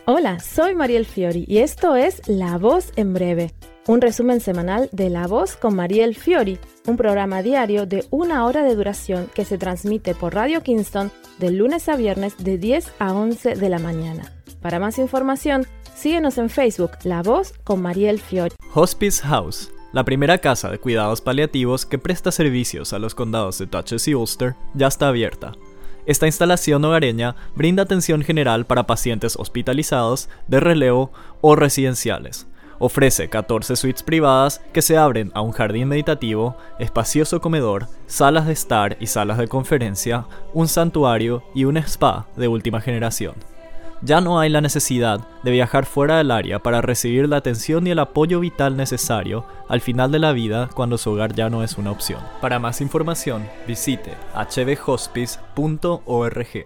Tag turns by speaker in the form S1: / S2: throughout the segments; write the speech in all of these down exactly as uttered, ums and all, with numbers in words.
S1: Hola, soy Mariel Fiori y esto es La Voz en Breve, un resumen semanal de La Voz con Mariel Fiori, un programa diario de una hora de duración que se transmite por Radio Kingston de lunes a viernes de diez a once de la mañana. Para más información, síguenos en Facebook, La Voz con Mariel Fiori.
S2: Hospice House, la primera casa de cuidados paliativos que presta servicios a los condados de Dutchess y Ulster, ya está abierta. Esta instalación hogareña brinda atención general para pacientes hospitalizados, de relevo o residenciales. Ofrece catorce suites privadas que se abren a un jardín meditativo, espacioso comedor, salas de estar y salas de conferencia, un santuario y un spa de última generación. Ya no hay la necesidad de viajar fuera del área para recibir la atención y el apoyo vital necesario al final de la vida cuando su hogar ya no es una opción. Para más información, visite h b hospice punto org.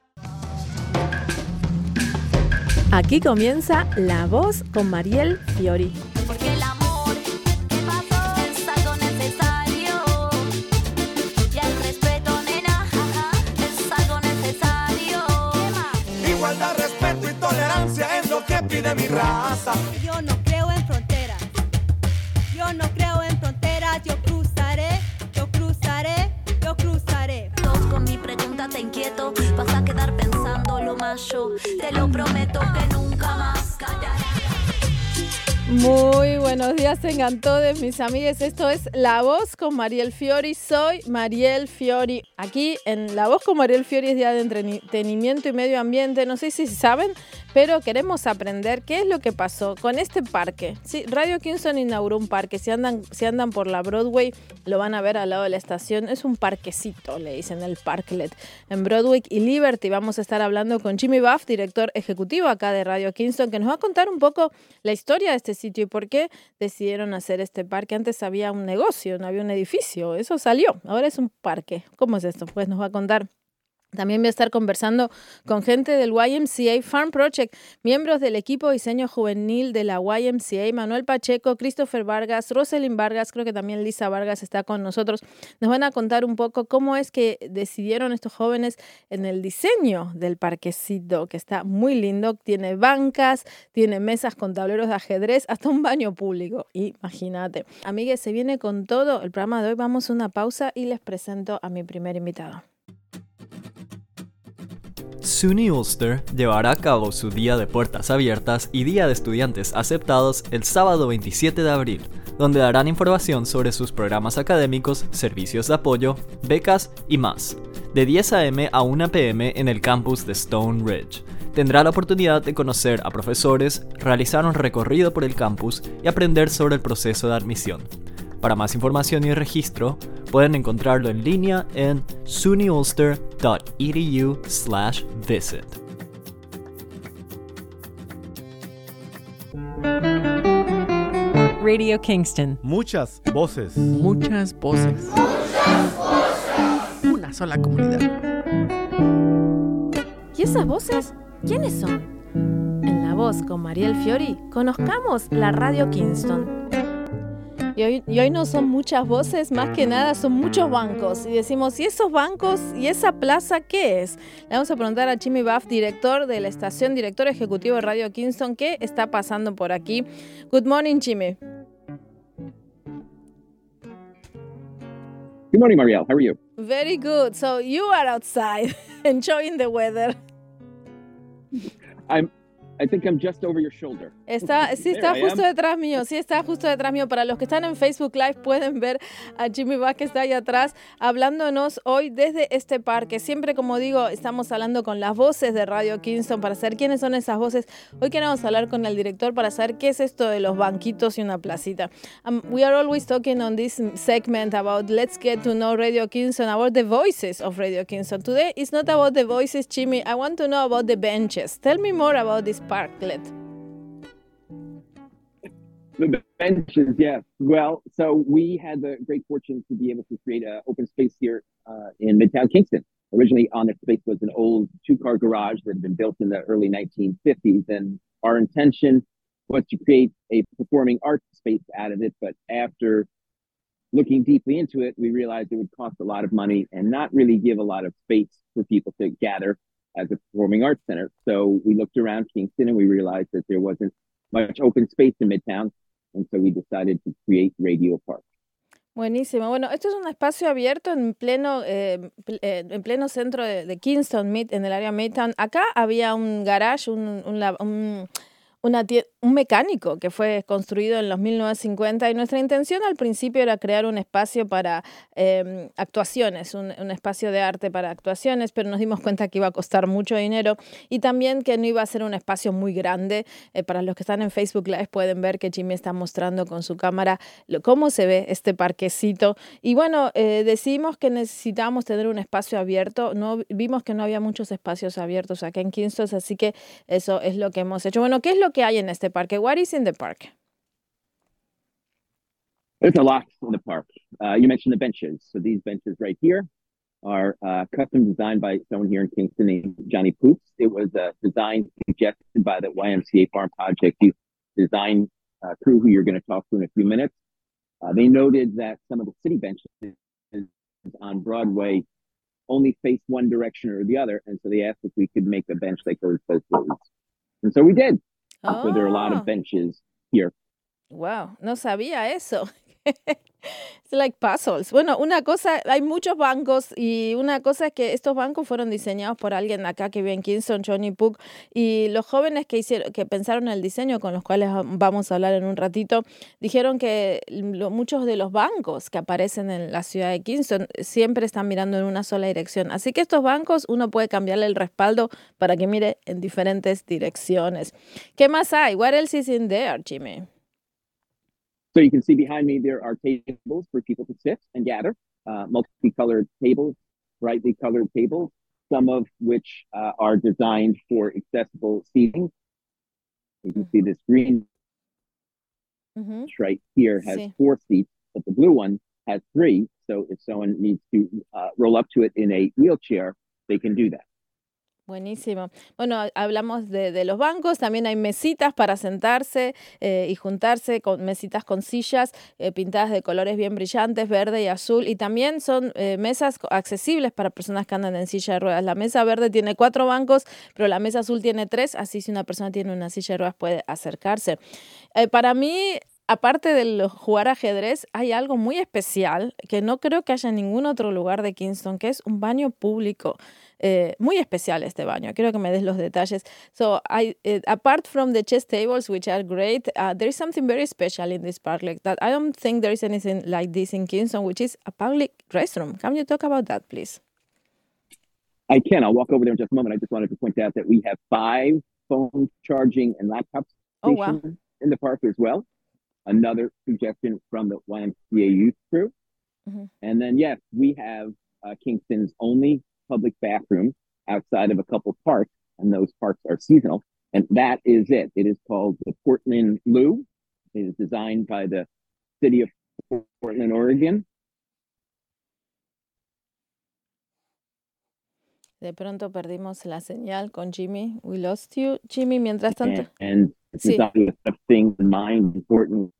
S1: Aquí comienza La Voz con Mariel Fiori.
S3: Porque el amor que pasó es algo necesario. Y el respeto, nena, es algo necesario.
S4: Igualdad, respeto y tolerancia es lo que pide mi raza.
S5: Yo no creo en fronteras. Yo no creo en fronteras. Yo cruzaré, yo cruzaré, yo cruzaré.
S3: Dos con mi pregunta te inquieto. Vas a quedar pensando lo más yo. Te lo prometo que nunca más callaré.
S1: Muy buenos días, tengan todos mis amigues. Esto es La Voz con Mariel Fiori. Soy Mariel Fiori. Aquí en La Voz con Mariel Fiori es día de entretenimiento y medio ambiente. No sé si saben, pero queremos aprender qué es lo que pasó con este parque. Sí, Radio Kingston inauguró un parque. Si andan, si andan por la Broadway, lo van a ver al lado de la estación. Es un parquecito, le dicen el Parklet. En Broadway y Liberty vamos a estar hablando con Jimmy Buff, director ejecutivo acá de Radio Kingston, que nos va a contar un poco la historia de este sitio y por qué decidieron hacer este parque. Antes había un negocio, no había un edificio. Eso salió. Ahora es un parque. ¿Cómo es esto? Pues nos va a contar. También voy a estar conversando con gente del Y M C A Farm Project, miembros del equipo de diseño juvenil de la Y M C A, Manuel Pacheco, Christopher Vargas, Rosalind Vargas, creo que también Lisa Vargas está con nosotros. Nos van a contar un poco cómo es que decidieron estos jóvenes en el diseño del parquecito, que está muy lindo. Tiene bancas, tiene mesas con tableros de ajedrez, hasta un baño público. Imagínate. Amigues, se viene con todo el programa de hoy. Vamos a una pausa y les presento a mi primer invitado.
S2: SUNY Ulster llevará a cabo su Día de Puertas Abiertas y Día de Estudiantes Aceptados el sábado veintisiete de abril, donde darán información sobre sus programas académicos, servicios de apoyo, becas y más, de diez a eme a una pe eme en el campus de Stone Ridge. Tendrá la oportunidad de conocer a profesores, realizar un recorrido por el campus y aprender sobre el proceso de admisión. Para más información y registro, pueden encontrarlo en línea en sunyulster punto e d u slash visit.
S6: Radio Kingston.
S4: Muchas voces.
S7: Muchas voces.
S3: Muchas voces.
S7: Una sola comunidad.
S1: ¿Y esas voces? ¿Quiénes son? En La Voz con Mariel Fiori, conozcamos la Radio Kingston. Y hoy, y hoy no son muchas voces, más que nada son muchos bancos. Y decimos, ¿y esos bancos y esa plaza qué es? Le vamos a preguntar a Jimmy Buff, director de la estación, director ejecutivo de Radio Kingston, ¿qué está pasando por aquí? Good morning, Jimmy.
S8: Good morning, Marielle. How are you?
S1: Very good. So you are outside, enjoying the weather.
S8: I'm. I think I'm just over your shoulder.
S1: Está, sí, está justo detrás mío, sí, está justo detrás mío. Para los que están en Facebook Live pueden ver a Jimmy Buff que está ahí atrás hablándonos hoy desde este parque. Siempre, como digo, estamos hablando con las voces de Radio Kingston para saber quiénes son esas voces. Hoy queremos hablar con el director para saber qué es esto de los banquitos y una placita. Um, we are always talking on this segment about let's get to know Radio Kingston, about the voices of Radio Kingston. Today it's not about the voices, Jimmy. I want to know about the benches. Tell me more about this parklet.
S8: The benches, yes. Well, so we had the great fortune to be able to create an open space here uh, in Midtown Kingston. Originally on the space was an old two-car garage that had been built in the early nineteen fifties, and our intention was to create a performing arts space out of it, but after looking deeply into it, we realized it would cost a lot of money and not really give a lot of space for people to gather. as a performing arts center. So we looked around Kingston and we realized that there wasn't much open space in Midtown. And so we decided to create Radio Park.
S1: Buenísimo. Bueno, esto es un espacio abierto en pleno, eh, pl- eh, en pleno centro de, de Kingston, Mid- en el área Midtown. Acá había un garage, un, un, la- un- una tie- un mecánico que fue construido en los mil novecientos cincuenta y nuestra intención al principio era crear un espacio para eh, actuaciones, un, un espacio de arte para actuaciones, pero nos dimos cuenta que iba a costar mucho dinero y también que no iba a ser un espacio muy grande. Eh, para los que están en Facebook Live pueden ver que Jimmy está mostrando con su cámara lo- cómo se ve este parquecito. Y bueno, eh, decidimos que necesitábamos tener un espacio abierto. No, vimos que no había muchos espacios abiertos acá en Kingston, así que eso es lo que hemos hecho. Bueno, ¿qué es lo que hay en este parque? What is in the park?
S8: There's a lot in the park. Uh, you mentioned the benches. So these benches right here are uh, custom designed by someone here in Kingston named Johnny Poops. It was uh, designed, suggested by the Y M C A Farm Project Youth Design uh, crew, who you're going to talk to in a few minutes. Uh, they noted that some of the city benches on Broadway only face one direction or the other, and so they asked if we could make a bench like those both ways. And so we did. So there are a lot
S1: Oh,
S8: of benches here.
S1: wow, no sabía eso. It's like puzzles. Bueno, una cosa, hay muchos bancos y una cosa es que estos bancos fueron diseñados por alguien acá que vive en Kingston, Johnny Puck, y los jóvenes que hicieron, que pensaron el diseño, con los cuales vamos a hablar en un ratito, dijeron que lo- muchos de los bancos que aparecen en la ciudad de Kingston siempre están mirando en una sola dirección. Así que estos bancos uno puede cambiarle el respaldo para que mire en diferentes direcciones. ¿Qué más hay? What else is in there, Jimmy?
S8: So you can see behind me, there are tables for people to sit and gather, uh, multicolored tables, brightly colored tables, some of which uh, are designed for accessible seating. You can see this green
S1: Ujú.
S8: right here has
S1: Sí.
S8: four seats, but the blue one has three. So if someone needs to uh, roll up to it in a wheelchair, they can do that.
S1: Buenísimo. Bueno, hablamos de, de los bancos, también hay mesitas para sentarse eh, y juntarse, con mesitas con sillas eh, pintadas de colores bien brillantes, verde y azul, y también son eh, mesas co- accesibles para personas que andan en silla de ruedas. La mesa verde tiene cuatro bancos, pero la mesa azul tiene tres, así si una persona tiene una silla de ruedas puede acercarse. Eh, para mí, aparte de lo- jugar ajedrez, hay algo muy especial que no creo que haya en ningún otro lugar de Kingston, que es un baño público. Eh, muy especial este baño. Quiero que me des los detalles. So, I, eh, apart from the chess tables, which are great, uh, there is something very special in this park like that. I don't think there is anything like this in Kingston, which is a public restroom. Can you talk about that, please?
S8: I can. I'll walk over there in just a moment. I just wanted to point out that we have five phone charging and laptop
S1: Oh, wow.
S8: stations in the park as well. Another suggestion from the Y M C A youth crew.
S1: Mhm.
S8: And then, yes, we have uh, Kingston's only public bathroom outside of a couple parks, and those parks are seasonal. And that is it. It is called the Portland Loo. It is designed by the city of Portland, Oregon.
S1: De pronto perdimos la señal con Jimmy. We lost you, Jimmy. Mientras tanto,
S8: And, and it's
S1: Sí.
S8: designed with stuff, things in mind, important.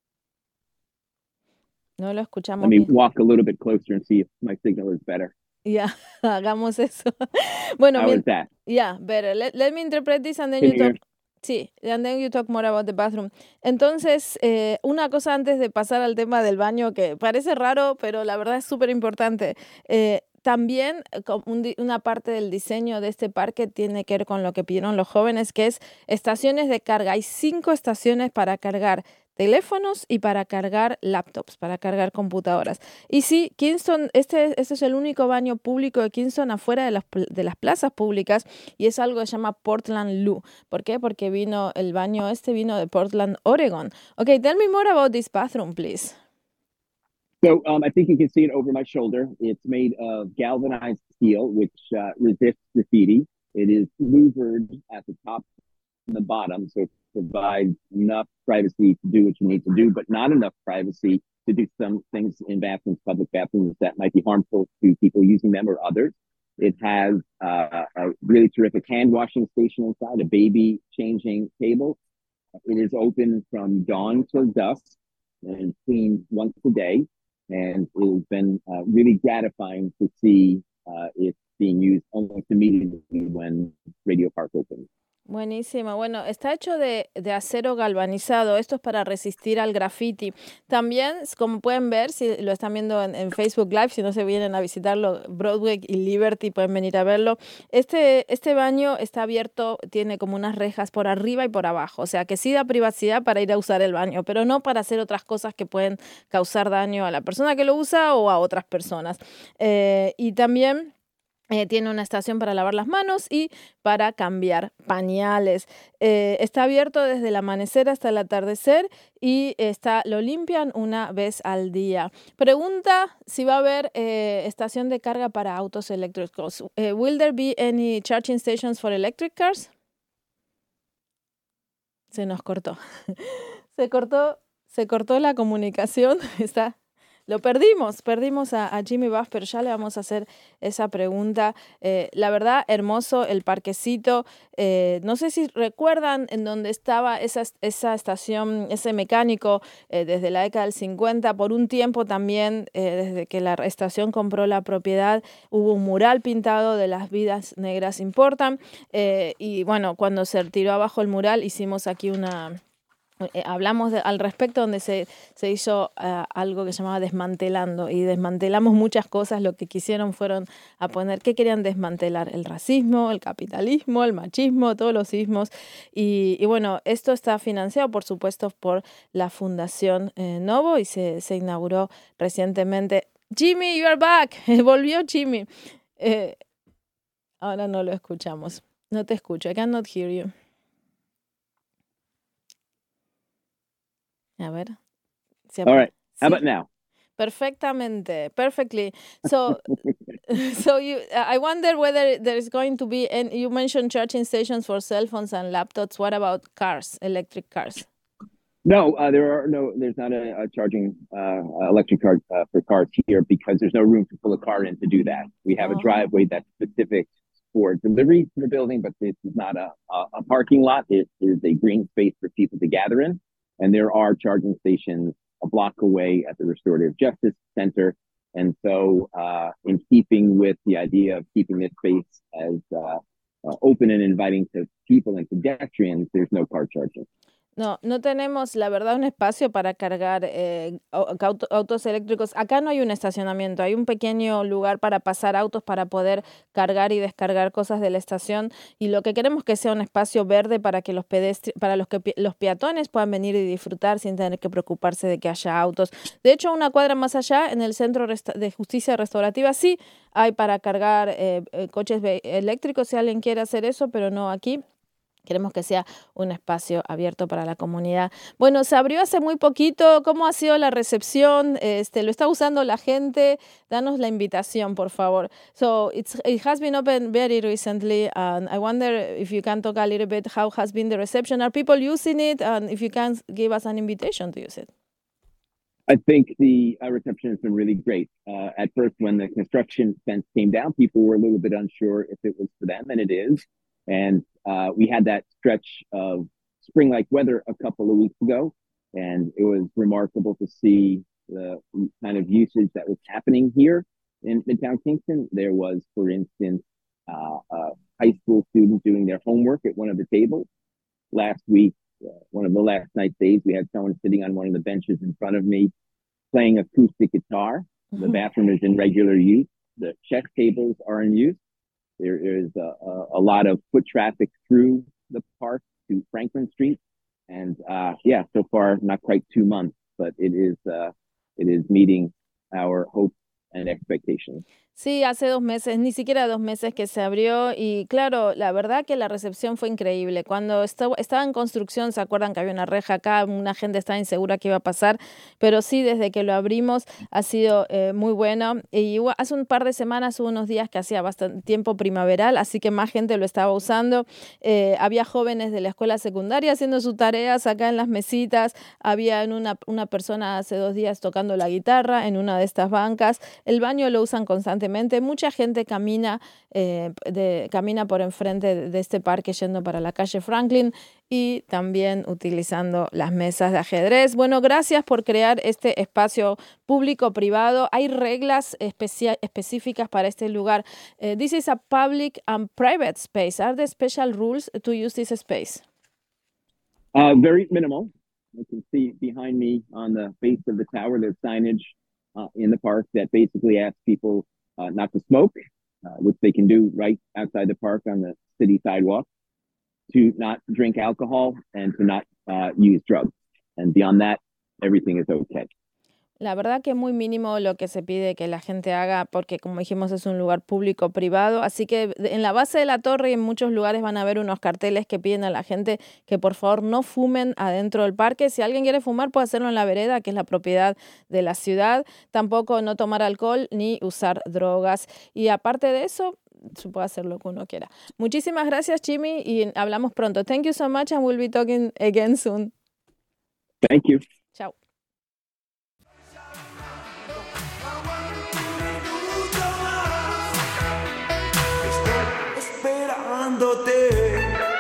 S1: no lo escuchamos
S8: Let me
S1: bien.
S8: walk a little bit closer and see if my signal is better.
S1: Ya, hagamos eso. Bueno,
S8: How
S1: mien-
S8: is that?
S1: yeah, better. Let, let me interpret this and then
S8: Can
S1: you
S8: you hear?
S1: talk. Sí, and then you talk more about the bathroom. Entonces, eh, una cosa antes de pasar al tema del baño que parece raro, pero la verdad es súper importante. Eh, también eh, co- un di- una parte del diseño de este parque tiene que ver con lo que pidieron los jóvenes, que es estaciones de carga. Hay cinco estaciones para cargar teléfonos y para cargar laptops, para cargar computadoras. Y sí, Kingston, este, este es el único baño público de Kingston afuera de las, pl- de las plazas públicas y es algo que se llama Portland Loo. ¿Por qué? Porque vino, el baño este vino de Portland, Oregon. Okay, tell me more about this bathroom, please.
S8: So um, I think you can see it over my shoulder. It's made of galvanized steel, which uh, resists graffiti. It is louvered at the top and the bottom, so it provides enough privacy to do what you need to do, but not enough privacy to do some things in bathrooms, public bathrooms, that might be harmful to people using them or others. It has uh, a really terrific hand washing station inside, a baby changing table. It is open from dawn till dusk and cleaned once a day. And it has been uh, really gratifying to see uh, it's being used almost immediately when Radio Park opens.
S1: Buenísimo. Bueno, está hecho de, de acero galvanizado. Esto es para resistir al graffiti. También, como pueden ver, si lo están viendo en, en Facebook Live, si no se vienen a visitarlo, Broadway y Liberty pueden venir a verlo. Este, este baño está abierto, tiene como unas rejas por arriba y por abajo. O sea, que sí da privacidad para ir a usar el baño, pero no para hacer otras cosas que pueden causar daño a la persona que lo usa o a otras personas. Eh, y también... Eh, tiene una estación para lavar las manos y para cambiar pañales. Eh, está abierto desde el amanecer hasta el atardecer y está, lo limpian una vez al día. Pregunta si va a haber eh, estación de carga para autos eléctricos. Eh, ¿Will there be any charging stations for electric cars? Se nos cortó. se cortó, se cortó la comunicación. Está... Lo perdimos, perdimos a, a Jimmy Buff, pero ya le vamos a hacer esa pregunta. Eh, la verdad, hermoso el parquecito. Eh, no sé si recuerdan en donde estaba esa, esa estación, ese mecánico eh, desde la década del cincuenta. Por un tiempo también, eh, desde que la estación compró la propiedad, hubo un mural pintado de Las vidas negras importan. Eh, y bueno, cuando se tiró abajo el mural, hicimos aquí una... Eh, hablamos de, al respecto donde se, se hizo uh, algo que se llamaba desmantelando y desmantelamos muchas cosas. Lo que quisieron fueron a poner qué querían desmantelar: el racismo, el capitalismo, el machismo, todos los ismos y, y bueno, esto está financiado por supuesto por la Fundación eh, Novo y se, se inauguró recientemente. Jimmy, you are back. Volvió Jimmy. Eh, ahora no lo escuchamos, no te escucho, I cannot hear you. A ver. Si
S8: All right. How
S1: sí.
S8: about now?
S1: Perfectamente, perfectly. So, so you, I wonder whether there is going to be, and you mentioned charging stations for cell phones and laptops. What about cars, electric cars?
S8: No, uh, there are no. There's not a, a charging uh, electric car uh, for cars here because there's no room to pull a car in to do that. We have
S1: Oh.
S8: a driveway that's specific for delivery to the building, but this is not a, a, a parking lot. It is a green space for people to gather in. And there are charging stations a block away at the Restorative Justice Center. And so uh, in keeping with the idea of keeping this space as uh, uh, open and inviting to people and pedestrians, there's no car charging.
S1: No, no tenemos, la verdad, un espacio para cargar eh, auto, autos eléctricos. Acá no hay un estacionamiento, hay un pequeño lugar para pasar autos para poder cargar y descargar cosas de la estación. Y lo que queremos es que sea un espacio verde para que los pedestri para los que los peatones puedan venir y disfrutar sin tener que preocuparse de que haya autos. De hecho, una cuadra más allá, en el Centro de Justicia Restaurativa, sí hay para cargar eh, coches eléctricos si alguien quiere hacer eso, pero no aquí. Queremos que sea un espacio abierto para la comunidad. Bueno, se abrió hace muy poquito. ¿Cómo ha sido la recepción? Este, ¿lo está usando la gente? Danos la invitación, por favor. So it's, it has been open very recently, and I wonder if you can talk a little bit how has been the reception. Are people using it? And if you can give us an invitation to use it.
S8: I think the uh, reception has been really great. Uh, at first, when the construction fence came down, people were a little bit unsure if it was for them, and it is. And uh, we had that stretch of spring-like weather a couple of weeks ago, and it was remarkable to see the kind of usage that was happening here in Midtown Kingston. There was, for instance, uh, a high school student doing their homework at one of the tables. Last week, uh, one of the last night days, we had someone sitting on one of the benches in front of me playing acoustic guitar. The bathroom is in regular use. The chess tables are in use. There is a, a, a lot of foot traffic through the park to Franklin Street. And uh, yeah, so far, not quite two months, but it is, uh, it is meeting our hopes and expectations.
S1: Sí, hace dos meses, ni siquiera dos meses que se abrió y claro, la verdad que la recepción fue increíble. Cuando estaba, estaba en construcción, se acuerdan que había una reja acá, una gente estaba insegura que iba a pasar, pero sí, desde que lo abrimos ha sido eh, muy bueno. Y hace un par de semanas hubo unos días que hacía bastante tiempo primaveral, así que más gente lo estaba usando. Eh, había jóvenes de la escuela secundaria haciendo sus tareas acá en las mesitas, había una, una persona hace dos días tocando la guitarra en una de estas bancas. El baño lo usan constantemente. Mucha gente camina, eh, de, camina por enfrente de, de este parque yendo para la calle Franklin y también utilizando las mesas de ajedrez. Bueno, gracias por crear este espacio público-privado. Hay reglas especia- específicas para este lugar. Uh, this is a public and private space. Are there special rules to use this space?
S8: Uh, very minimal. You can see behind me on the base of the tower, there's signage uh, in the park that basically asks people uh, not to smoke, uh, which they can do right outside the park on the city sidewalk, to not drink alcohol, and to not uh, use drugs. And beyond that, everything is okay.
S1: La verdad que es muy mínimo lo que se pide que la gente haga porque, como dijimos, es un lugar público-privado. Así que en la base de la torre y en muchos lugares van a haber unos carteles que piden a la gente que por favor no fumen adentro del parque. Si alguien quiere fumar puede hacerlo en la vereda, que es la propiedad de la ciudad. Tampoco no tomar alcohol ni usar drogas. Y aparte de eso, se puede hacer lo que uno quiera. Muchísimas gracias, Jimmy, y hablamos pronto. Thank you so much and we'll be talking again soon.
S8: Thank you.
S1: Chao.
S4: Esperándote.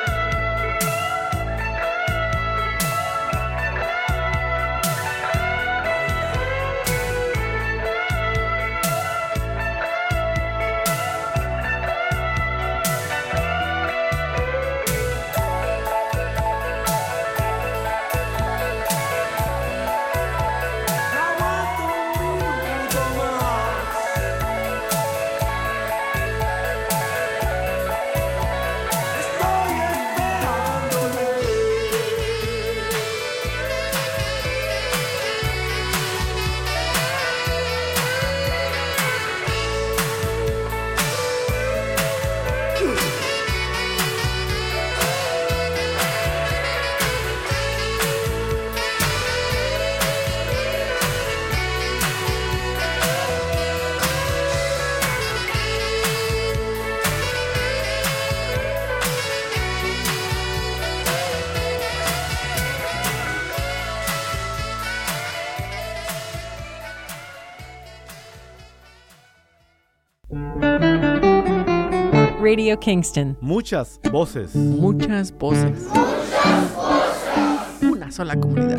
S6: Radio Kingston.
S9: Muchas voces.
S7: Muchas voces. Muchas voces. Una sola comunidad.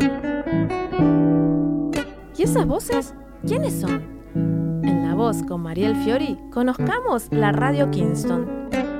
S1: ¿Y esas voces? ¿Quiénes son? En La Voz con Mariel Fiori, conozcamos la Radio Kingston.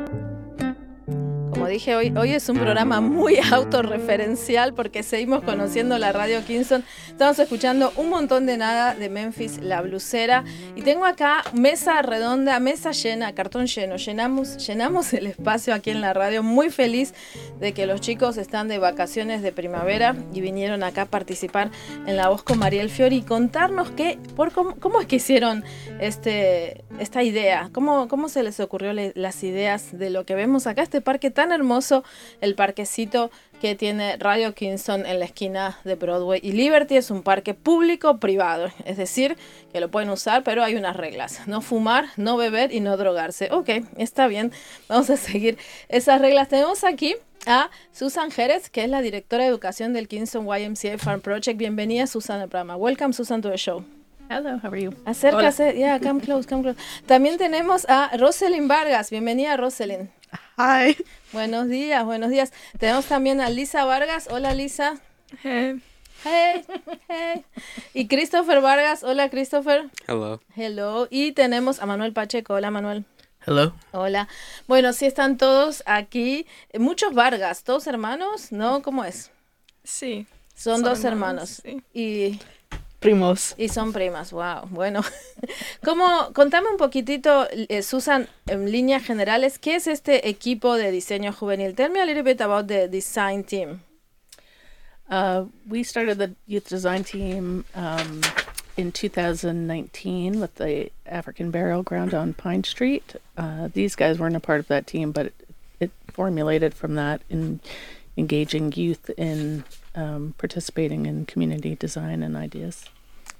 S1: Como dije, hoy, hoy es un programa muy autorreferencial porque seguimos conociendo la Radio Kingston. Estamos escuchando un montón de nada de Memphis, la blusera. Y tengo acá mesa redonda, mesa llena, cartón lleno. Llenamos, llenamos el espacio aquí en la radio. Muy feliz de que los chicos están de vacaciones de primavera y vinieron acá a participar en La Voz con Mariel Fiori y contarnos qué, por cómo, cómo es que hicieron este, esta idea. Cómo, cómo se les ocurrió le, las ideas de lo que vemos acá, este parque tan hermoso, el parquecito que tiene Radio Kingston en la esquina de Broadway y Liberty. Es un parque público-privado, es decir, que lo pueden usar, pero hay unas reglas: no fumar, no beber y no drogarse. Ok, está bien, vamos a seguir esas reglas. Tenemos aquí a Susan Jerez, que es la directora de educación del Kingston Y M C A Farm Project. Bienvenida, Susan, al programa. Welcome, Susan, to the show.
S10: Hello, how are you?
S1: Acércase, yeah, come close, come close. También tenemos a Roselyn Vargas. Bienvenida, Roselyn.
S7: Hi.
S1: Buenos días, buenos días. Tenemos también a Lisa Vargas. Hola, Lisa.
S10: Hey.
S1: Hey, hey. Y Christopher Vargas. Hola, Christopher.
S11: Hello.
S1: Hello. Y tenemos a Manuel Pacheco. Hola, Manuel.
S7: Hello.
S1: Hola. Bueno, sí están todos aquí. Muchos Vargas, ¿todos hermanos? ¿No? ¿Cómo es?
S10: Sí.
S1: Son, son dos hermanos.
S10: hermanos sí.
S1: Y...
S10: primos.
S1: Y son primas, wow. Bueno, ¿cómo, contame un poquitito, eh, Susan, en líneas generales, ¿qué es este equipo de diseño juvenil? Tell me a little bit about the design team.
S10: Uh, we started the youth design team um, in two thousand nineteen with the African Burial Ground on Pine Street. Uh, these guys weren't a part of that team, but it, it formulated from that in engaging youth in um, participating in community design and ideas.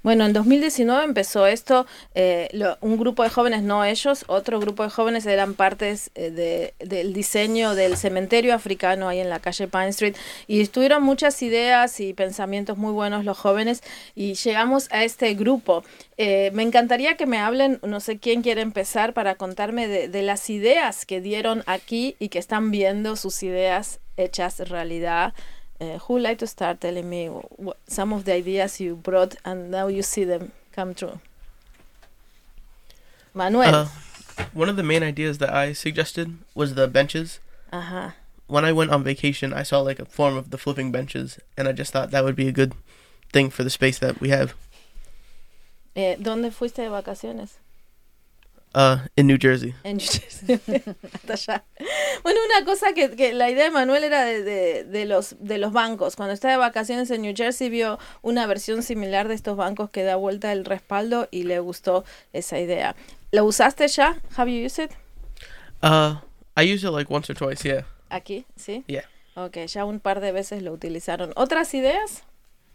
S1: Bueno, en dos mil diecinueve empezó esto, eh, lo- un grupo de jóvenes, no ellos, otro grupo de jóvenes eran partes eh, de, del diseño del cementerio africano ahí en la calle Pine Street y tuvieron muchas ideas y pensamientos muy buenos los jóvenes y llegamos a este grupo. Eh, me encantaría que me hablen, no sé quién quiere empezar para contarme de, de las ideas que dieron aquí y que están viendo sus ideas hechas realidad. Uh, who would like to start telling me what, some of the ideas you brought and now you see them come true? Manuel.
S9: Uh, one of the main ideas that I suggested was the benches.
S1: Ajá.
S9: When I went on vacation, I saw like a form of the flipping benches, and I just thought that would be a good thing for the space that we have.
S1: Eh, ¿Dónde fuiste de vacaciones?
S9: Uh, in New Jersey.
S1: En New Jersey. Hasta allá. Bueno, una cosa que, que la idea de Manuel era de, de, de, los, de los bancos. Cuando estaba de vacaciones en New Jersey vio una versión similar de estos bancos que da vuelta el respaldo y le gustó esa idea. ¿Lo usaste ya? Have you used it?
S9: Uh, I used it like once or twice, yeah.
S1: Aquí, ¿sí?
S9: Yeah.
S1: Ok, ya un par de veces lo utilizaron. ¿Otras ideas?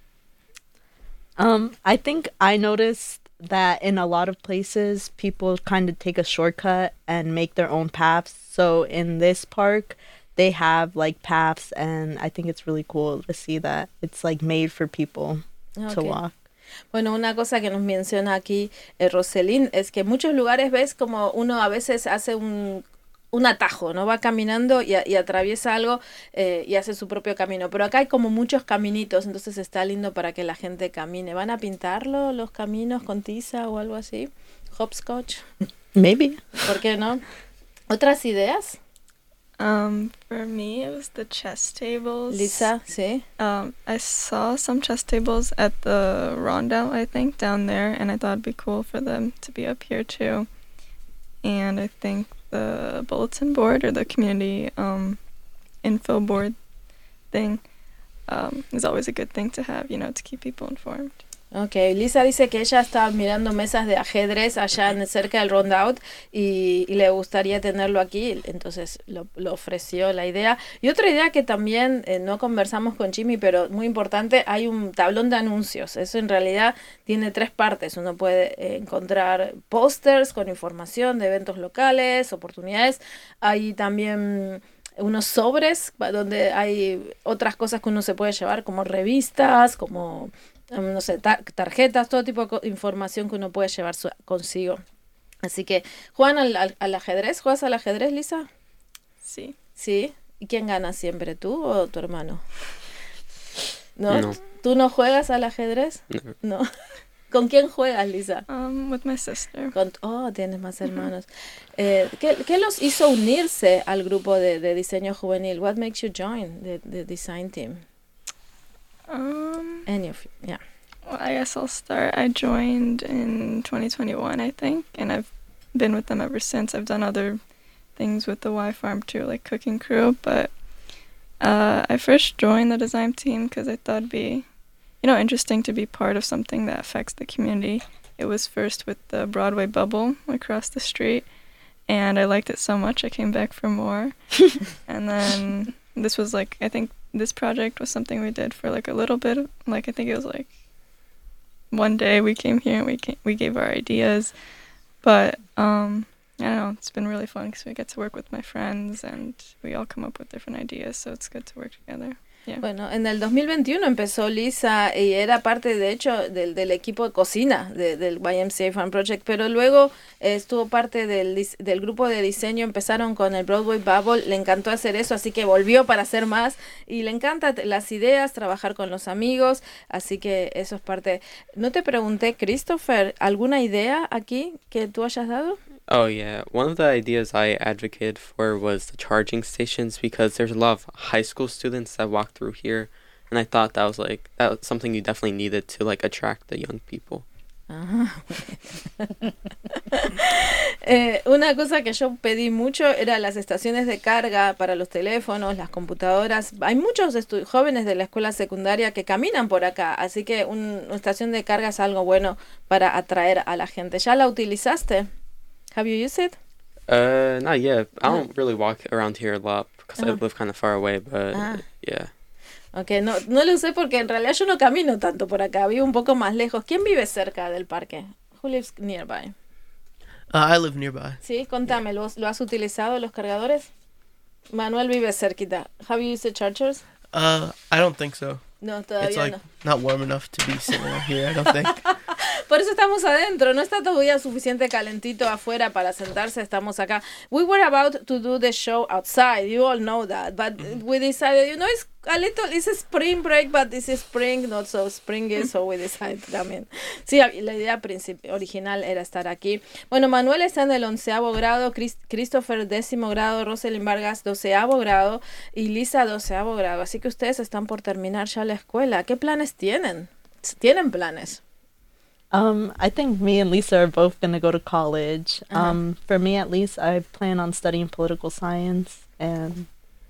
S11: Um, I think I noticed that in a lot of places, people kind of take a shortcut and make their own paths. So in this park, they have like paths, and I think it's really cool to see that it's like made for people to
S1: Okay.
S11: walk.
S1: Bueno, una cosa que nos menciona aquí eh, Roselín es que en muchos lugares ves como uno a veces hace un, un atajo, ¿no? Va caminando y, a- y atraviesa algo eh, y hace su propio camino. Pero acá hay como muchos caminitos, entonces está lindo para que la gente camine. ¿Van a pintarlo los caminos con tiza o algo así? Hopscotch,
S11: Maybe.
S1: ¿por qué no? ¿Otras ideas?
S12: Um, for me, it was the chess tables.
S1: Lisa, sí.
S12: Um, I saw some chess tables at the Rondell, I think, down there, and I thought it'd be cool for them to be up here too. And I think the bulletin board or the community um, info board thing um, is always a good thing to have, you know, to keep people informed.
S1: Ok, Lisa dice que ella estaba mirando mesas de ajedrez allá en, cerca del Rondout y, y le gustaría tenerlo aquí, entonces lo, lo ofreció la idea. Y otra idea que también eh, no conversamos con Jimmy, pero muy importante, hay un tablón de anuncios. Eso en realidad tiene tres partes. Uno puede eh, encontrar pósters con información de eventos locales, oportunidades. Hay también unos sobres pa- donde hay otras cosas que uno se puede llevar, como revistas, como um, no sé, tar- tarjetas, todo tipo de co- información que uno puede llevar su- consigo. Así que, ¿juegan al, al, al ajedrez? ¿Juegas al ajedrez, Lisa?
S12: Sí.
S1: Sí. ¿Y quién gana siempre, tú o tu hermano? ¿No?
S12: No.
S1: ¿Tú no juegas al ajedrez?
S12: No.
S1: No. ¿Con quién juegas, Lisa?
S12: Um, with my sister.
S1: Con, oh, tienes más hermanos. Eh, ¿qué, qué los hizo unirse al grupo de, de diseño juvenil? What makes you join the, the design team?
S12: Um,
S1: Any of you, yeah.
S12: Well, I guess I'll start. I joined in twenty twenty-one, I think, and I've been with them ever since. I've done other things with the Y Farm too, like cooking crew, but uh, I first joined the design team because I thought it'd be, you know, interesting to be part of something that affects the community. It was first with the Broadway bubble across the street, and I liked it so much I came back for more. And then this was like, I think this project was something we did for like a little bit, like I think it was like one day we came here and we came, we gave our ideas, but um, I don't know, it's been really fun because we get to work with my friends and we all come up with different ideas, so it's good to work together. Yeah.
S1: Bueno, en el dos mil veintiuno empezó Lisa y era parte, de hecho, del, del equipo de cocina de, del Y M C A Farm Project, pero luego eh, estuvo parte del, dis- del grupo de diseño, empezaron con el Broadway Bubble, le encantó hacer eso, así que volvió para hacer más y le encanta t- las ideas, trabajar con los amigos, así que eso es parte. No te pregunté, Christopher, ¿alguna idea aquí que tú hayas dado?
S13: Oh yeah, one of the ideas I advocated for was the charging stations because there's a lot of high school students that walk through here, and I thought that was like that was something you definitely needed to like attract the young people.
S1: Ajá. Eh, una cosa que yo pedí mucho era las estaciones de carga para los teléfonos, las computadoras. Hay muchos estu- jóvenes de la escuela secundaria que caminan por acá, así que un- una estación de carga es algo bueno para atraer a la gente. ¿Ya la utilizaste? Have you used it?
S13: Uh, not yet. I don't really walk around here a lot because I
S1: Uh-huh.
S13: live kind of far away, but
S1: Ah.
S13: yeah.
S1: Ok, no, no lo sé porque en realidad yo no camino tanto por acá, vivo un poco más lejos. ¿Quién vive cerca del parque? Who lives nearby?
S9: Uh, I live nearby.
S1: Sí, contame, ¿lo, ¿lo has utilizado los cargadores? Manuel vive cerquita. Have you used the chargers?
S9: Uh, I don't think so.
S1: No,
S9: It's
S1: todavía
S9: like
S1: no.
S9: not warm enough to be sitting out here, I don't think.
S1: Por eso estamos adentro, no está todavía suficiente calentito afuera para sentarse, estamos acá. We were about to do the show outside, you all know that, but we decided, you know, it's a little, it's a spring break, but this is spring, not so springy, so we decided también. Sí, la idea princip- original era estar aquí. Bueno, Manuel está en el onceavo grado, Chris- Christopher décimo grado, Rosalind Vargas doceavo grado y Lisa doceavo grado, así que ustedes están por terminar ya la escuela. ¿Qué planes tienen? ¿Tienen planes?
S11: Um, I think me and Lisa are both going to go to college.
S1: Uh-huh.
S11: Um, for me, at least, I plan on studying political science. And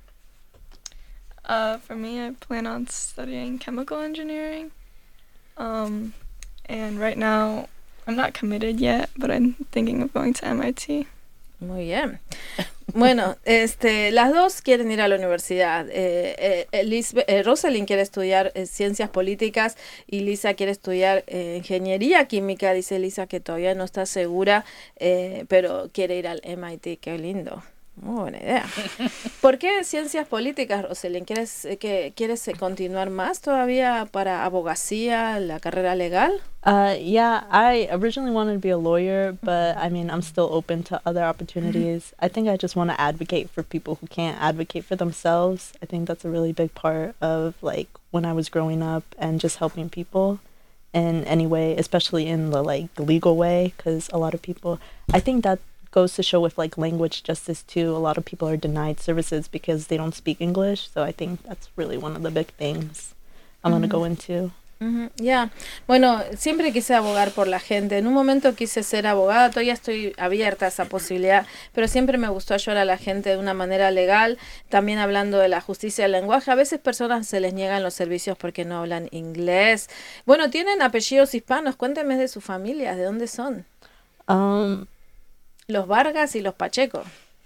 S12: Uh, for me, I plan on studying chemical engineering. Um, and right now, I'm not committed yet, but I'm thinking of going to M I T.
S1: Muy bien. Bueno, este, las dos quieren ir a la universidad. Eh, eh, Lisbe- eh, Rosalind quiere estudiar eh, ciencias políticas y Lisa quiere estudiar eh, ingeniería química. Dice Lisa que todavía no está segura, eh, pero quiere ir al M I T. Qué lindo. Muy buena idea. ¿Por qué ciencias políticas, Rosalind? ¿Quieres, eh, que, ¿Quieres eh, continuar más todavía para abogacía, la carrera legal?
S11: uh, yeah, I originally wanted to be a lawyer, but I mean, I'm still open to other opportunities. I think I just want to advocate for people who can't advocate for themselves. I think that's a really big part of like when I was growing up and just helping people in any way, especially in the like legal way, because a lot of people, I think that goes to show with like language justice too. A lot of people are denied services because they don't speak English. So I think that's really one of the big things I'm going to go into.
S1: Ujú, Ya, bueno, siempre quise abogar por la gente. En un momento quise ser abogada, todavía estoy abierta a esa posibilidad, pero siempre me gustó ayudar a la gente de una manera legal, también hablando de la justicia del lenguaje. A veces personas se les niegan los servicios porque no hablan inglés. Bueno, tienen apellidos hispanos, cuéntenme de sus familias, ¿de dónde son?
S11: Um,
S1: Los Vargas y los Pacheco.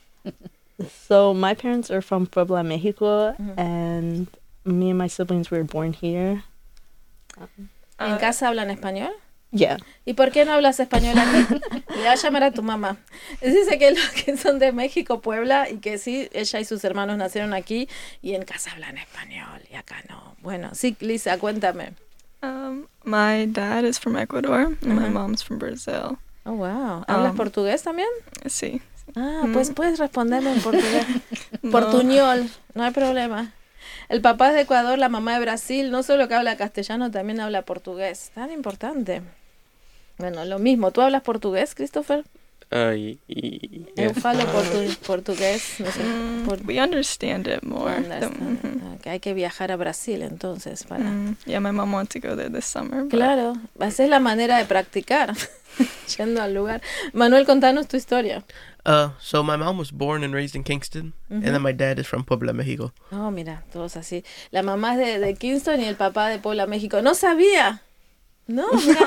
S11: so my parents are from Puebla, Mexico,
S1: Mhm.
S11: and me and my siblings were born here.
S1: ¿En casa hablan español?
S11: Yeah.
S1: ¿Y por qué no hablas español aquí? Le voy a llamar a tu mamá. Dice que los que son de México, Puebla, y que sí, ella y sus hermanos nacieron aquí y en casa hablan español y acá no. Bueno, sí, Lisa, cuéntame.
S12: Um, my dad is from Ecuador and my
S1: Uh-huh.
S12: mom's from Brazil.
S1: Oh, wow. ¿Hablas
S12: Um,
S1: portugués también?
S12: Sí.
S1: Ah,
S12: Mm.
S1: pues puedes responderme en portugués.
S12: No.
S1: Portuñol, no hay problema. El papá es de Ecuador, la mamá de Brasil, no solo que habla castellano, también habla portugués. Tan importante. Bueno, lo mismo. ¿Tú hablas portugués, Christopher?
S13: Uh, y, y,
S1: Eu
S13: yeah.
S1: falo portu- portugués, no sé.
S12: Mm,
S1: por-
S12: we understand it more.
S1: Understand.
S12: than- mhm.
S1: Ok, hay que viajar a Brasil entonces para...
S12: Mm, yeah, my mom wants to go there this summer. but-
S1: Claro, esa es la manera de practicar, yendo al lugar. Manuel, contanos tu historia.
S9: Uh, so my mom was born and raised in Kingston,
S1: Mhm.
S9: and then my dad is from Puebla, Mexico.
S1: Oh, mira, todos así. La mamá es de, de Kingston y el papá de Puebla, México. No sabía. No, mira.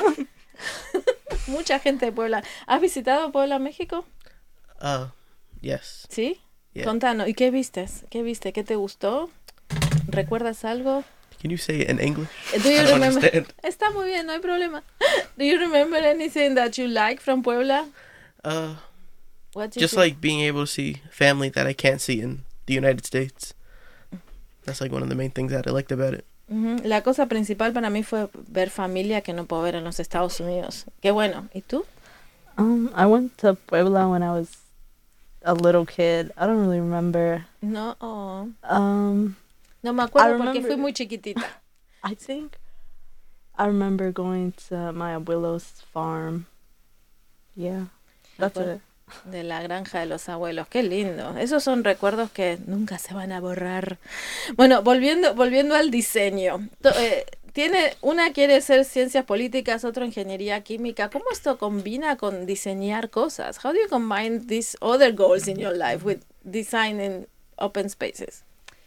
S1: Mucha gente de Puebla. ¿Has visitado Puebla, México?
S9: Uh, yes.
S1: ¿Sí?
S9: Yeah.
S1: Contanos. ¿Y qué vistes? ¿Qué viste? ¿Qué te gustó? ¿Recuerdas algo?
S9: Can you say it in English?
S1: Do you
S9: I don't
S1: remember?
S9: understand.
S1: Está muy bien, no hay problema. Do you remember anything that you like from Puebla?
S9: Uh,
S1: What did
S9: just
S1: you-
S9: like being able to see family that I can't see in the United States. That's like one of the main things that I liked about it.
S1: Ujú. La cosa principal para mí fue ver familia que no puedo ver en los Estados Unidos. Qué bueno. ¿Y tú?
S11: Um, I went to Puebla when I was a little kid. I don't really remember.
S1: No, oh.
S11: Um,
S1: No me acuerdo
S11: I
S1: porque fui
S11: remember-
S1: muy chiquitita.
S11: I think I remember going to my abuelo's farm. Yeah, that's
S1: Abuelo.
S11: it.
S1: De la granja de los abuelos, qué lindo. Esos son recuerdos que nunca se van a borrar. Bueno, volviendo, volviendo al diseño. To- eh, tiene, una quiere ser ciencias políticas, otra ingeniería química. ¿Cómo esto combina con diseñar cosas? How do you combine these other goals in your life with designing open spaces?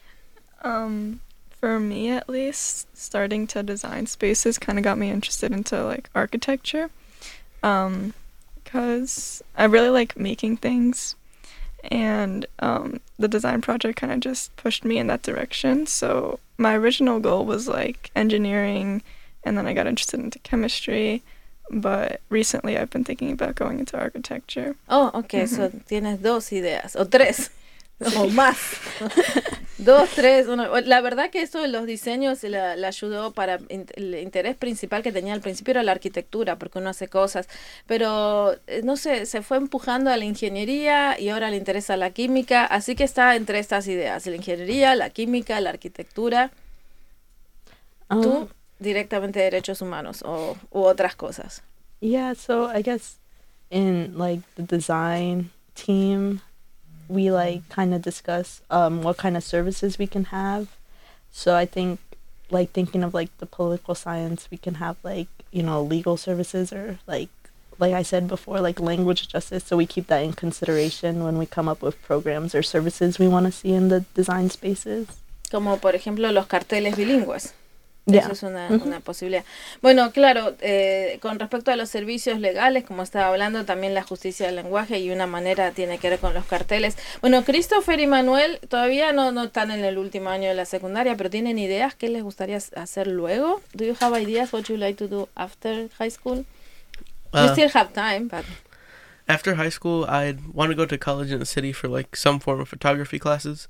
S12: Um, for me at least, starting to design spaces kind of got me interested into like architecture. Um, because I really like making things, and um, the design project kind of just pushed me in that direction. So my original goal was like engineering, and then I got interested into chemistry. But recently I've been thinking about going into architecture.
S1: Oh, ok,
S12: Ujú.
S1: so tienes dos ideas, o tres, o más. Dos, tres, uno. La verdad que eso de los diseños la, la ayudó para in- el interés principal que tenía al principio era la arquitectura, porque uno hace cosas, pero eh, no sé, se fue empujando a la ingeniería y ahora le interesa la química, así que está entre estas ideas, la ingeniería, la química, la arquitectura.
S11: Um,
S1: Tú directamente derechos humanos o u otras cosas.
S11: Yeah, so I guess in like the design team, we like kind of discuss um what kind of services we can have. So I think like thinking of like the political science, we can have like, you know, legal services or like like I said before, like language justice. So we keep that in consideration when we come up with programs or services we want to see in the design spaces.
S1: Como por ejemplo los carteles bilingües.
S11: Yeah.
S1: Eso es una,
S11: Ujú.
S1: una posibilidad. Bueno, claro, eh, con respecto a los servicios legales, como estaba hablando, también la justicia del lenguaje y una manera tiene que ver con los carteles. Bueno, Christopher y Manuel todavía no, no están en el último año de la secundaria, pero ¿tienen ideas qué les gustaría hacer luego? Do you have ideas what you like to do after high school? You
S9: Uh,
S1: still have time, but...
S9: After high school, I'd want to go to college in the city for like some form of photography classes.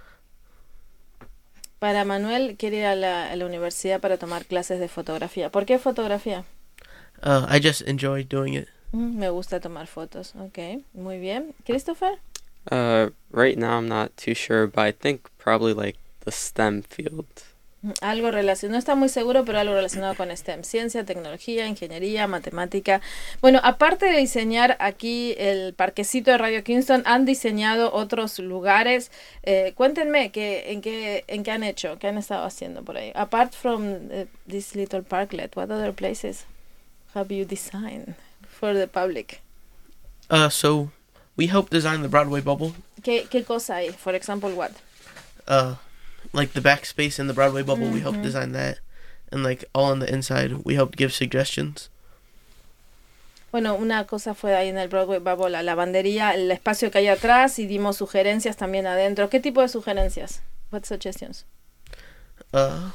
S1: Para Manuel quiere ir a la, a la universidad para tomar clases de fotografía. ¿Por qué fotografía?
S9: Uh, I just enjoy doing it.
S1: Mm, me gusta tomar fotos. Ok, muy bien. ¿Christopher?
S13: Uh, right now I'm not too sure, but I think probably like the STEM field.
S1: Mm, Algo relacionado, no está muy seguro, pero algo relacionado con STEM. Ciencia, tecnología, ingeniería, matemática. Bueno, aparte de diseñar aquí el parquecito de Radio Kingston, han diseñado otros lugares. Eh, cuéntenme que, en, qué, en qué han hecho, qué han estado haciendo por ahí. Apart from uh, this little parklet, what other places have you designed for the public?
S9: Uh, so we helped design the Broadway bubble,
S1: ¿Qué, qué cosa hay? For example, what?
S9: uh, like the backspace in the Broadway bubble. We helped
S1: Mhm.
S9: design that, and like all on the inside, we helped give suggestions.
S1: Bueno, una cosa fue ahí en el Broadway Bubble, la lavandería, el espacio que hay atrás y dimos sugerencias también adentro. ¿Qué tipo de sugerencias? What suggestions?
S9: Uh,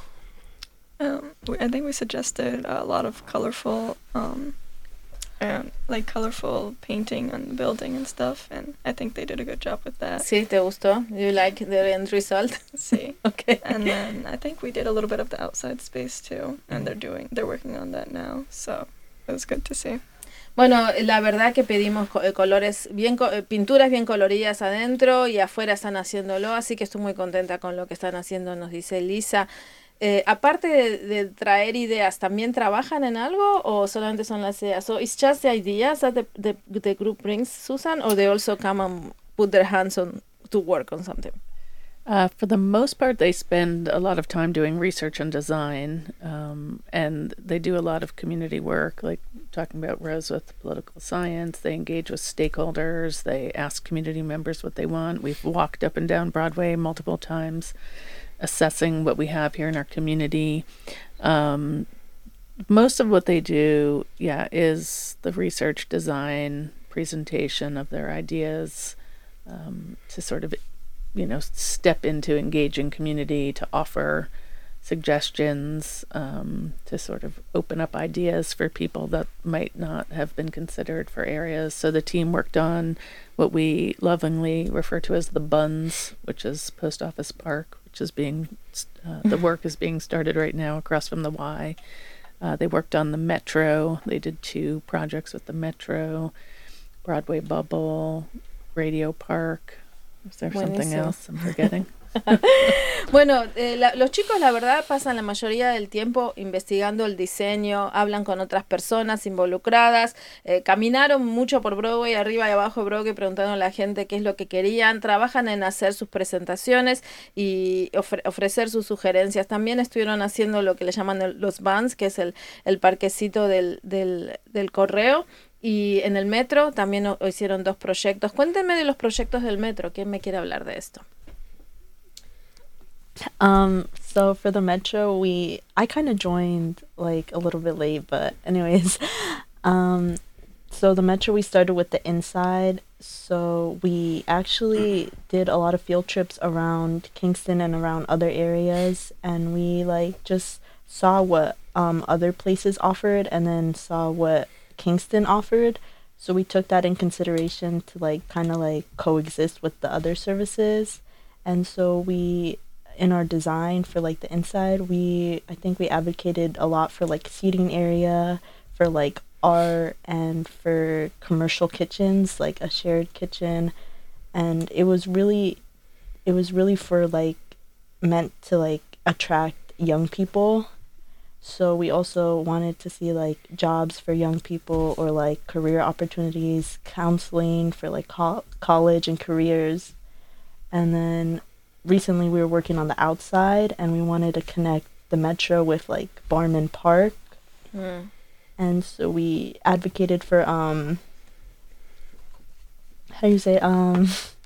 S12: Um, we, I think we suggested a lot of colorful, um, um, like colorful painting on the building and stuff, and I think they did a good job with that.
S1: Sí, ¿te gustó? You like the end result?
S12: Sí.
S1: Okay.
S12: And then I think we did a little bit of the outside space too, and they're doing, they're working on that now, so it was good to see.
S1: Bueno, la verdad que pedimos co- eh, colores bien, co- eh, pinturas bien coloridas adentro y afuera están haciéndolo, así que estoy muy contenta con lo que están haciendo, nos dice Lisa. Eh, aparte de, de traer ideas, ¿también trabajan en algo o solamente son las ideas? So it's just the ideas that the, the, the group brings, Susan, or they also come and put their hands on to work on something?
S10: Uh, for the most part, they spend a lot of time doing research and design, um, and they do a lot of community work, like talking about Rose with political science. They engage with stakeholders. They ask community members what they want. We've walked up and down Broadway multiple times, assessing what we have here in our community. Um, most of what they do, yeah, is the research, design, presentation of their ideas, um, to sort of, you know, step into engaging community, to offer suggestions, um, to sort of open up ideas for people that might not have been considered for areas. So the team worked on what we lovingly refer to as the Buns, which is Post Office Park, which is being, uh, the work is being started right now across from the Y. Uh, they worked on the Metro. They did two projects with the Metro, Broadway Bubble, Radio Park. Is there something
S1: Buenísimo.
S10: else I'm forgetting?
S1: Bueno, eh, la- los chicos la verdad pasan la mayoría del tiempo investigando el diseño, hablan con otras personas involucradas, eh, caminaron mucho por Broadway, arriba y abajo de Broadway, preguntando a la gente qué es lo que querían, trabajan en hacer sus presentaciones y ofre- ofrecer sus sugerencias. También estuvieron haciendo lo que le llaman el- los vans, que es el, el parquecito del, del, del correo. Y en el metro también o- hicieron dos proyectos. Cuéntenme de los proyectos del metro. ¿Quién me quiere hablar de esto?
S11: Um, so for the Metro, we I kind of joined like a little bit late, but anyways, um, so the Metro, we started with the inside. So we actually did a lot of field trips around Kingston and around other areas, and we like just saw what um other places offered and then saw what Kingston offered. So we took that in consideration to like kind of like coexist with the other services. And so we, in our design for like the inside, we I think we advocated a lot for like seating area, for like art, and for commercial kitchens, like a shared kitchen. And it was really it was really for like meant to like attract young people. So we also wanted to see like jobs for young people, or like career opportunities, counseling for like co- college and careers. And then recently we were working on the outside, and we wanted to connect the Metro with like Barman Park.
S1: Mm.
S11: And so we advocated for um how do you say um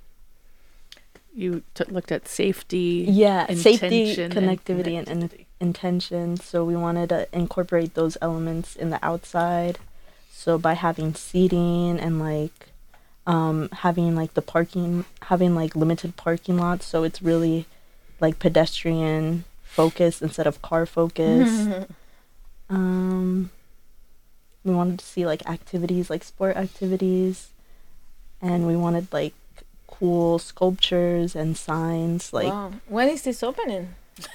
S10: You t- looked at safety,
S11: yeah safety,
S10: intention,
S11: connectivity,
S10: and
S11: and, and intention. So we wanted to incorporate those elements in the outside. So by having seating and like um having like the parking, having like limited parking lots, so it's really like pedestrian focused instead of car focused. um we wanted to see like activities, like sport activities, and we wanted like cool sculptures and signs. Like,
S1: wow. When is this opening?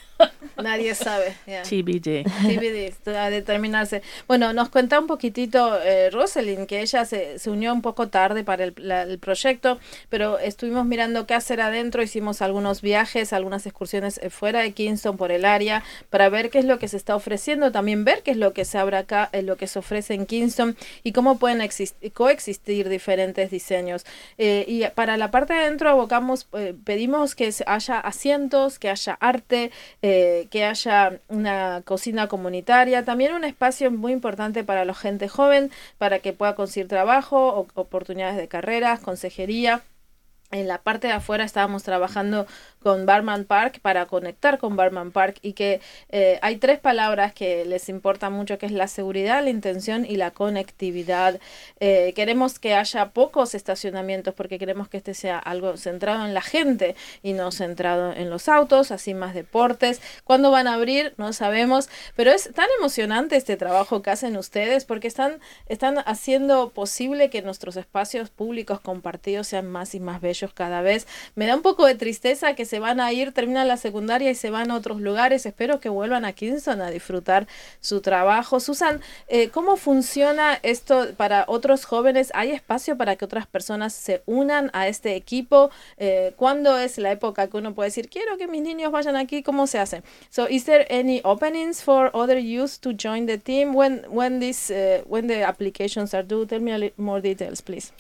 S1: Nadie sabe. Yeah.
S10: T B D.
S1: T B D, a determinarse. Bueno, nos cuenta un poquitito eh, Rosalind, que ella se, se unió un poco tarde para el, la, el proyecto, pero estuvimos mirando qué hacer adentro, hicimos algunos viajes, algunas excursiones eh, fuera de Kingston por el área, para ver qué es lo que se está ofreciendo, también ver qué es lo que se abre acá, eh, lo que se ofrece en Kingston, y cómo pueden exist- coexistir diferentes diseños. Eh, y para la parte de adentro abocamos, eh, pedimos que haya asientos, que haya arte, eh, que haya una cocina comunitaria, también un espacio muy importante para la gente joven, para que pueda conseguir trabajo, o, oportunidades de carreras, consejería. En la parte de afuera estábamos trabajando con Barman Park para conectar con Barman Park, y que eh, hay tres palabras que les importan mucho, que es la seguridad, la intención y la conectividad. Eh, queremos que haya pocos estacionamientos porque queremos que este sea algo centrado en la gente y no centrado en los autos, así más deportes. ¿Cuándo van a abrir? No sabemos, pero es tan emocionante este trabajo que hacen ustedes, porque están, están haciendo posible que nuestros espacios públicos compartidos sean más y más bellos cada vez. Me da un poco de tristeza que se van a ir, terminan la secundaria y se van a otros lugares. Espero que vuelvan a Kingston a disfrutar su trabajo. Susan, eh, ¿cómo funciona esto para otros jóvenes? ¿Hay espacio para que otras personas se unan a este equipo? Eh, ¿Cuándo es la época que uno puede decir, quiero que mis niños vayan aquí? ¿Cómo se hace? So, is there any openings for other youth to join the team? When when this uh, when the applications are due? Tell me a little more details, please.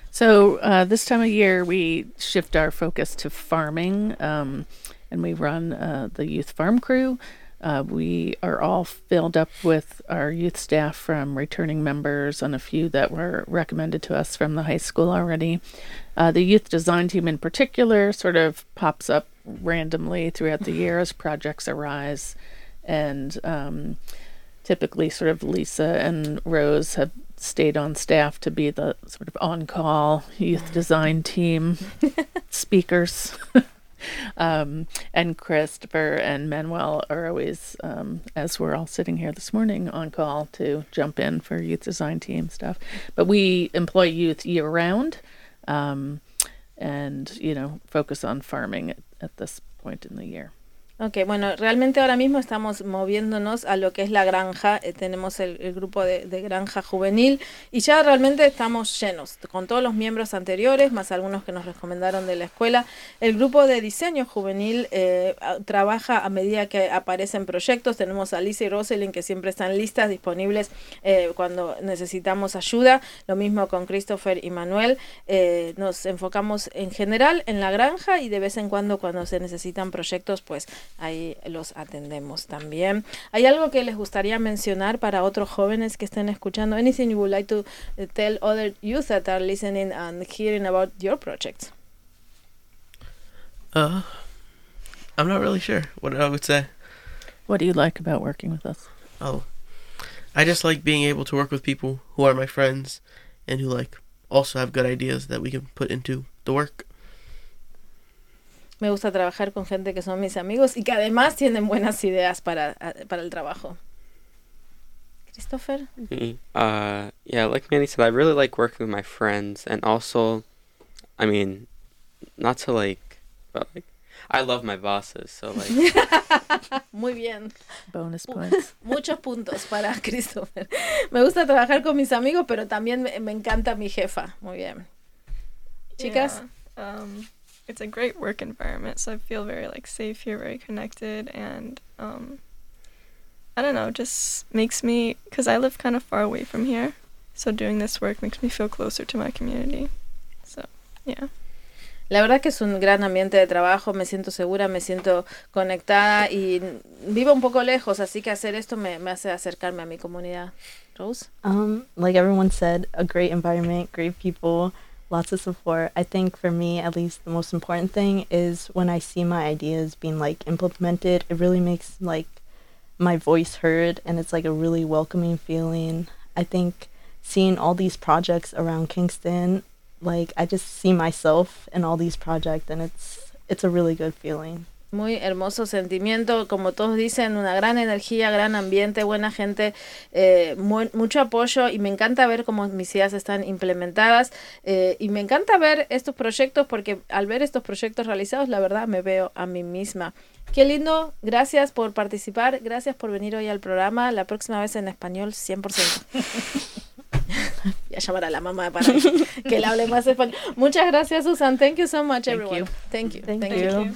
S10: So uh, this time of year, we shift our focus to farming, um, and we run uh, the youth farm crew. Uh, we are all filled up with our youth staff from returning members, and a few that were recommended to us from the high school already. Uh, the youth design team in particular sort of pops up randomly throughout the year as projects arise, and um, typically sort of Lisa and Rose have stayed on staff to be the sort of on-call youth design team speakers. um, and Christopher and Manuel are always, um, as we're all sitting here this morning, on call to jump in for youth design team stuff. But we employ youth year-round, um, and, you know, focus on farming at, at this point in the year.
S1: Ok, bueno, realmente ahora mismo estamos moviéndonos a lo que es la granja. Eh, tenemos el, el grupo de, de granja juvenil y ya realmente estamos llenos con todos los miembros anteriores, más algunos que nos recomendaron de la escuela. El grupo de diseño juvenil eh, trabaja a medida que aparecen proyectos. Tenemos a Lisa y Rosalind, que siempre están listas, disponibles eh, cuando necesitamos ayuda. Lo mismo con Christopher y Manuel. Eh, nos enfocamos en general en la granja, y de vez en cuando cuando se necesitan proyectos, pues ahí los atendemos también. ¿Hay algo que les gustaría mencionar para otros jóvenes que estén escuchando? Anything you would like to tell other youth that are listening and hearing about your projects?
S9: Uh, I'm not really sure what I would say.
S10: What do you like about working with us?
S9: Oh, I just like being able to work with people who are my friends and who like also have good ideas that we can put into the work.
S1: Me gusta trabajar con gente que son mis amigos y que además tienen buenas ideas para, para el trabajo. Christopher?
S13: Me, uh, yeah, like Manny said, I really like working with my friends, and also, I mean, not to like, but like, I love my bosses, so like.
S1: Muy bien.
S10: Bonus points.
S1: Muchos puntos para Christopher. Me gusta trabajar con mis amigos, pero también me, me encanta mi jefa. Muy bien. Chicas?
S12: Yeah, um, it's a great work environment, so I feel very like safe here, very connected, and um, I don't know, just makes me, because I live kind of far away from here, so doing this work makes me feel closer to my community. So, yeah.
S1: La verdad que es un gran ambiente de trabajo, me siento segura, me siento conectada y vivo un poco lejos, así que hacer esto me, me hace acercarme a mi comunidad. Rose?
S11: Um, like everyone said, a great environment, great people, lots of support. I think for me, at least, the most important thing is when I see my ideas being like implemented, it really makes like my voice heard, and it's like a really welcoming feeling. I think seeing all these projects around Kingston, like I just see myself in all these projects, and it's it's a really good feeling.
S1: Muy hermoso sentimiento, como todos dicen, una gran energía, gran ambiente, buena gente, eh, muy, mucho apoyo, y me encanta ver cómo mis ideas están implementadas, eh, y me encanta ver estos proyectos, porque al ver estos proyectos realizados, la verdad me veo a mí misma. Qué lindo, gracias por participar, gracias por venir hoy al programa, la próxima vez en español cien por ciento. Voy a llamar a la mamá para que le hable más español. Muchas gracias, Susan. Thank you so much,
S10: Thank
S1: everyone.
S10: you.
S1: Thank you.
S11: Thank
S1: Thank
S11: you.
S1: you.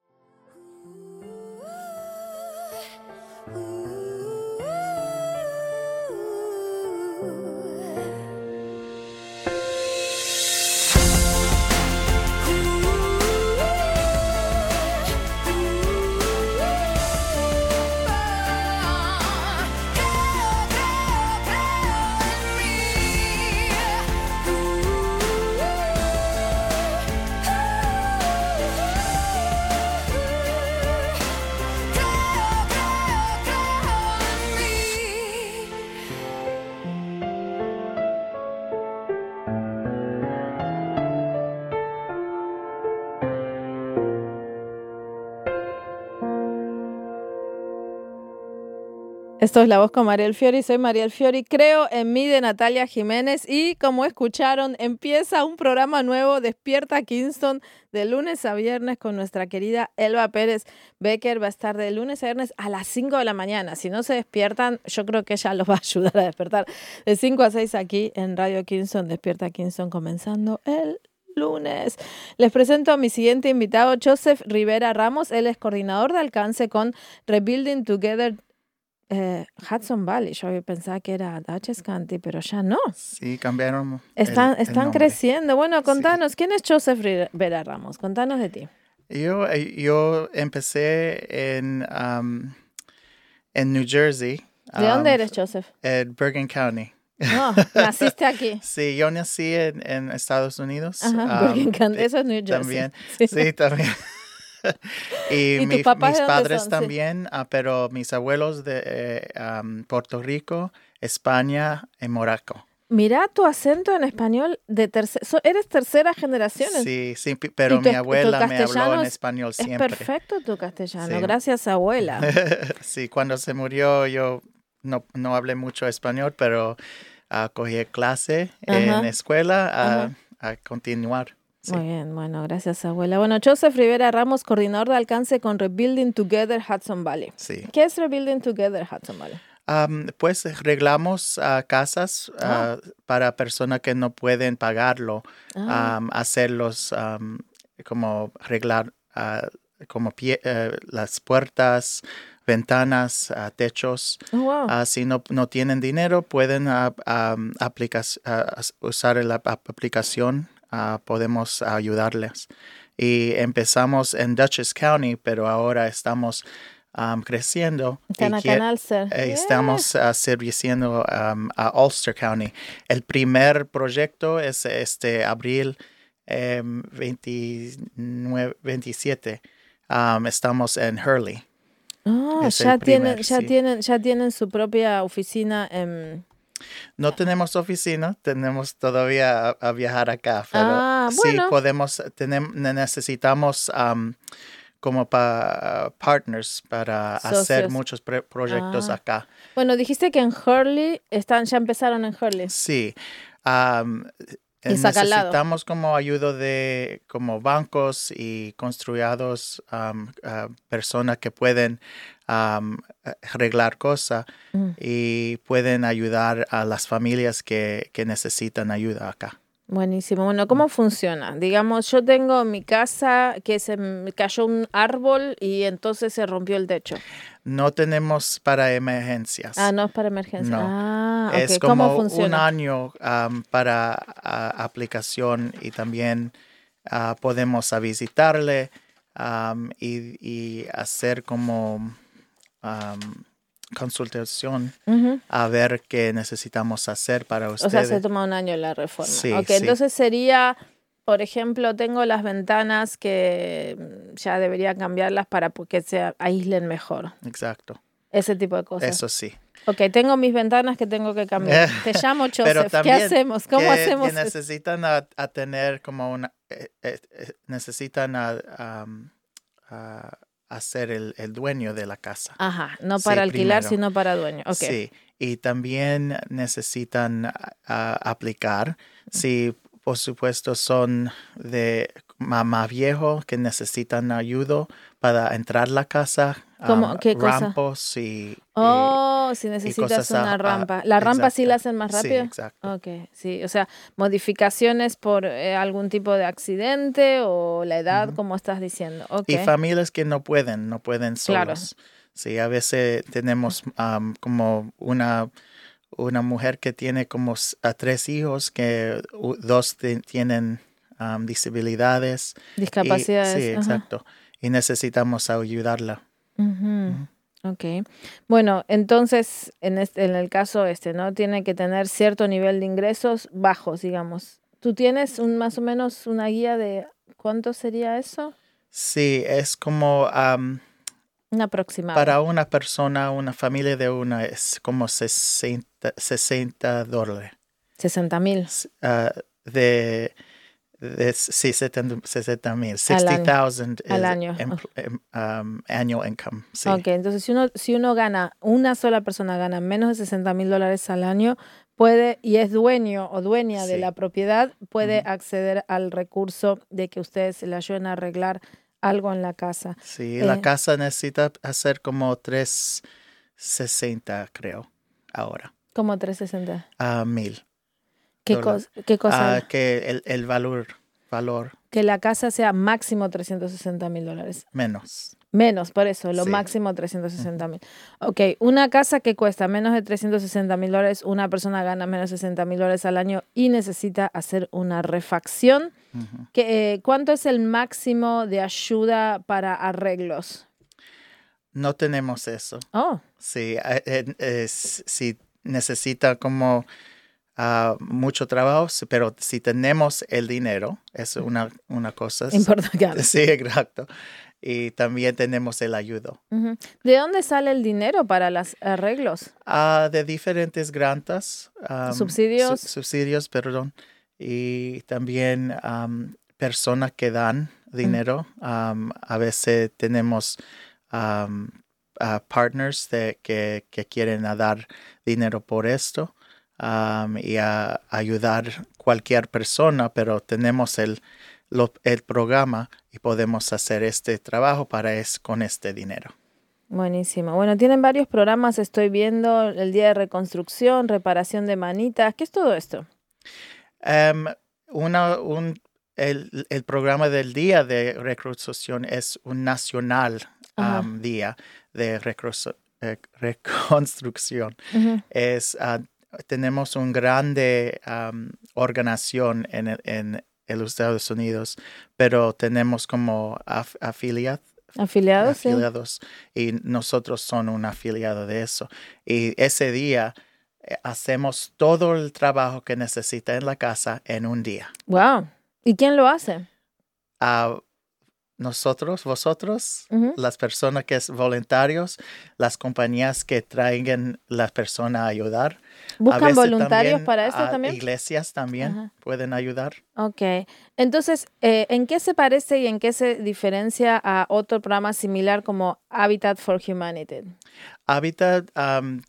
S1: Esto es La Voz con Mariel Fiori, soy Mariel Fiori, creo en mí, de Natalia Jiménez, y como escucharon, empieza un programa nuevo, Despierta Kingston, de lunes a viernes con nuestra querida Elba Pérez Becker. Va a estar de lunes a viernes a las cinco de la mañana. Si no se despiertan, yo creo que ella los va a ayudar a despertar. De cinco a seis aquí en Radio Kingston, Despierta Kingston, comenzando el lunes. Les presento a mi siguiente invitado, Joseph Rivera Ramos. Él es coordinador de alcance con Rebuilding Together Eh, Hudson Valley. Yo pensaba que era Dutchess County, pero ya no.
S14: Sí, cambiaron.
S1: Están,
S14: el, el
S1: están
S14: nombre.
S1: creciendo. Bueno, contanos, sí. ¿Quién es Joseph Rivera Ramos? Contanos de ti.
S14: Yo, yo empecé en, um, en New Jersey.
S1: ¿De um, dónde eres, Joseph?
S14: En Bergen County.
S1: No, naciste aquí.
S14: Sí, yo nací en, en Estados Unidos.
S1: Ajá, um, Bergen County, eso es New Jersey.
S14: También, sí, sí también. y
S1: ¿Y
S14: mi,
S1: tus papás
S14: mis
S1: de dónde
S14: padres
S1: son?
S14: también, sí. uh, pero mis abuelos de eh, um, Puerto Rico, España y Morocco.
S1: Mira tu acento en español de tercera. So, ¿Eres tercera generación?
S14: Sí, sí, pero mi abuela me habló en español siempre.
S1: Es perfecto tu castellano,
S14: sí.
S1: Gracias, abuela.
S14: Sí, cuando se murió yo no, no hablé mucho español, pero uh, cogí clase Ajá. en escuela a, a continuar. Sí.
S1: Muy bien, bueno, gracias, abuela. Bueno, Joseph Rivera Ramos, coordinador de alcance con Rebuilding Together Hudson Valley.
S14: Sí.
S1: ¿Qué es Rebuilding Together Hudson Valley?
S14: Um, pues arreglamos uh, casas uh, ah. para personas que no pueden pagarlo, ah. um, hacerlos um, como arreglar uh, como pie, uh, las puertas, ventanas, uh, techos.
S1: Oh, wow.
S14: uh, si no, no tienen dinero, pueden uh, um, aplica- uh, usar la aplicación. Uh, podemos ayudarles. Y empezamos en Dutchess County, pero ahora estamos um, creciendo.
S1: Están
S14: y
S1: acá en Ulster.
S14: Eh, estamos uh, sirviendo um, a Ulster County. El primer proyecto es este abril um, veintinueve, veintisiete. Um, estamos en Hurley.
S1: Oh,
S14: es
S1: ya,
S14: primer,
S1: tienen, ya,
S14: sí.
S1: tienen, ya tienen su propia oficina en,
S14: No tenemos oficina, tenemos todavía a, a viajar acá, pero
S1: Ah,
S14: sí
S1: bueno.
S14: podemos, tenem- necesitamos um, como para partners para hacer
S1: Socios.
S14: muchos pre- proyectos
S1: Ah.
S14: acá.
S1: Bueno, dijiste que en Hurley están, ya empezaron en Hurley.
S14: Sí. um,
S1: Y saca al lado.
S14: necesitamos como ayuda de como bancos y construidos, um, uh, personas que pueden um, arreglar cosas
S1: Mm.
S14: y pueden ayudar a las familias que, que necesitan ayuda acá.
S1: Buenísimo. Bueno, ¿cómo funciona? Digamos, yo tengo mi casa que se me cayó un árbol y entonces se rompió el techo.
S14: No tenemos para emergencias.
S1: Ah, no es para emergencia.
S14: No.
S1: Ah, ok.
S14: Es
S1: ¿Cómo
S14: como un
S1: funciona?
S14: año um, para ah, aplicación y también ah, podemos a visitarle um, y, y hacer como um, consultación
S1: Ujú.
S14: a ver qué necesitamos hacer para
S1: O
S14: ustedes.
S1: sea, se toma un año la reforma.
S14: Sí,
S1: Ok,
S14: sí.
S1: entonces sería, por ejemplo, tengo las ventanas que mm, ya debería cambiarlas para que se aíslen mejor.
S14: Exacto.
S1: Ese tipo de cosas.
S14: Eso sí.
S1: Ok, tengo mis ventanas que tengo que cambiar. Te llamo,
S14: Pero
S1: Joseph. ¿Qué
S14: también
S1: hacemos? ¿Cómo
S14: que,
S1: hacemos?
S14: que necesitan a, a tener como una eh, eh, eh, necesitan a, um, a hacer el, el dueño de la casa.
S1: Ajá, no
S14: Sí,
S1: para alquilar,
S14: primero.
S1: sino para dueño. Ok.
S14: Sí, y también necesitan ah, aplicar. Si, por supuesto, son de mamá viejo que necesitan ayuda para entrar a la casa.
S1: ¿Cómo?
S14: um,
S1: ¿Qué cosa?
S14: Rampos y,
S1: Oh, si
S14: y
S1: necesitas
S14: cosas a-
S1: una
S14: a-
S1: rampa. ¿La rampa sí
S14: exacto.
S1: la hacen más
S14: Sí,
S1: rápido?
S14: exacto.
S1: Ok, sí. O sea, modificaciones por eh, algún tipo de accidente o la edad, como estás diciendo. Ok.
S14: Y familias que no pueden, no pueden
S1: Claro.
S14: solos. Sí, a veces tenemos um, como una, una mujer que tiene como s- a tres hijos, que u- dos te- tienen um, disabilidades. y-
S1: Discapacidades,
S14: sí,
S1: ajá.
S14: exacto. Y necesitamos ayudarla.
S1: Ujú. Ok. Bueno, entonces, en este, en el caso este, ¿no? Tiene que tener cierto nivel de ingresos bajos, digamos. ¿Tú tienes un más o menos una guía de cuánto sería eso?
S14: Sí, es como um,
S1: Un aproximado.
S14: para una persona, una familia de una, es como sesenta, sesenta dólares.
S1: sesenta mil.
S14: Ah, de, de sí, sesenta mil.
S1: Al
S14: sixty
S1: año.
S14: thousand
S1: Al
S14: is
S1: año.
S14: empl- em- um, annual income. Sí.
S1: Ok, entonces si uno, si uno gana, una sola persona gana menos de sesenta mil dólares al año, puede, y es dueño o dueña de
S14: Sí.
S1: la propiedad, puede acceder al recurso de que ustedes le ayuden a arreglar algo en la casa.
S14: Sí,
S1: Eh,
S14: la casa necesita hacer como trescientos sesenta, creo, ahora.
S1: Como trescientos sesenta.
S14: A mil.
S1: ¿Qué,
S14: dólares.
S1: cos- qué cosa?
S14: Ah, que el, el valor, valor
S1: Que la casa sea máximo trescientos sesenta mil dólares.
S14: menos.
S1: Menos, por eso, lo
S14: Sí.
S1: máximo trescientos sesenta mil. Ok, una casa que cuesta menos de trescientos sesenta mil dólares, una persona gana menos de sesenta mil dólares al año y necesita hacer una refacción.
S14: Ujú.
S1: Que, eh, ¿cuánto es el máximo de ayuda para arreglos?
S14: No tenemos eso.
S1: Oh,
S14: Sí, eh, eh, es- si necesita como ah, mucho trabajo, sí, pero si tenemos el dinero, es una, una cosa.
S1: Importante.
S14: Sí, exacto. Y también tenemos el ayudo.
S1: ujú. ¿De dónde sale el dinero para los arreglos?
S14: Ah, de diferentes grantas. am,
S1: Subsidios.
S14: su- subsidios, perdón. Y también am, personas que dan dinero. Am, a veces tenemos am, ah, partners de, que, que quieren a dar dinero por esto am, y a ayudar cualquier persona, pero tenemos el, lo- el programa y podemos hacer este trabajo para es, con este dinero.
S1: Buenísimo. Bueno, tienen varios programas, estoy viendo el Día de Reconstrucción, reparación de manitas. ¿Qué es todo esto?
S14: Em, una, un, el, el programa del Día de Reconstrucción es un nacional
S1: Ajá.
S14: am, día de recru- eh, reconstrucción.
S1: Ujú.
S14: Es, ah, tenemos una grande am, organización en, el- en, en los Estados Unidos, pero tenemos como af- afiliados.
S1: Afiliados, sí.
S14: afiliados y nosotros son un afiliado de eso. Y ese día eh, hacemos todo el trabajo que necesita en la casa en un día.
S1: Wow. ¿Y quién lo hace?
S14: Ah, nosotros, vosotros,
S1: Ujú.
S14: las personas que es voluntarios, las compañías que traigan las personas a ayudar. A
S1: ¿Buscan
S14: veces
S1: voluntarios
S14: también,
S1: para esto
S14: ah,
S1: también?
S14: Iglesias también
S1: Ajá.
S14: pueden ayudar.
S1: Ok, entonces, eh, ¿en qué se parece y en qué se diferencia a otro programa similar como Habitat for Humanity?
S14: Habitat um,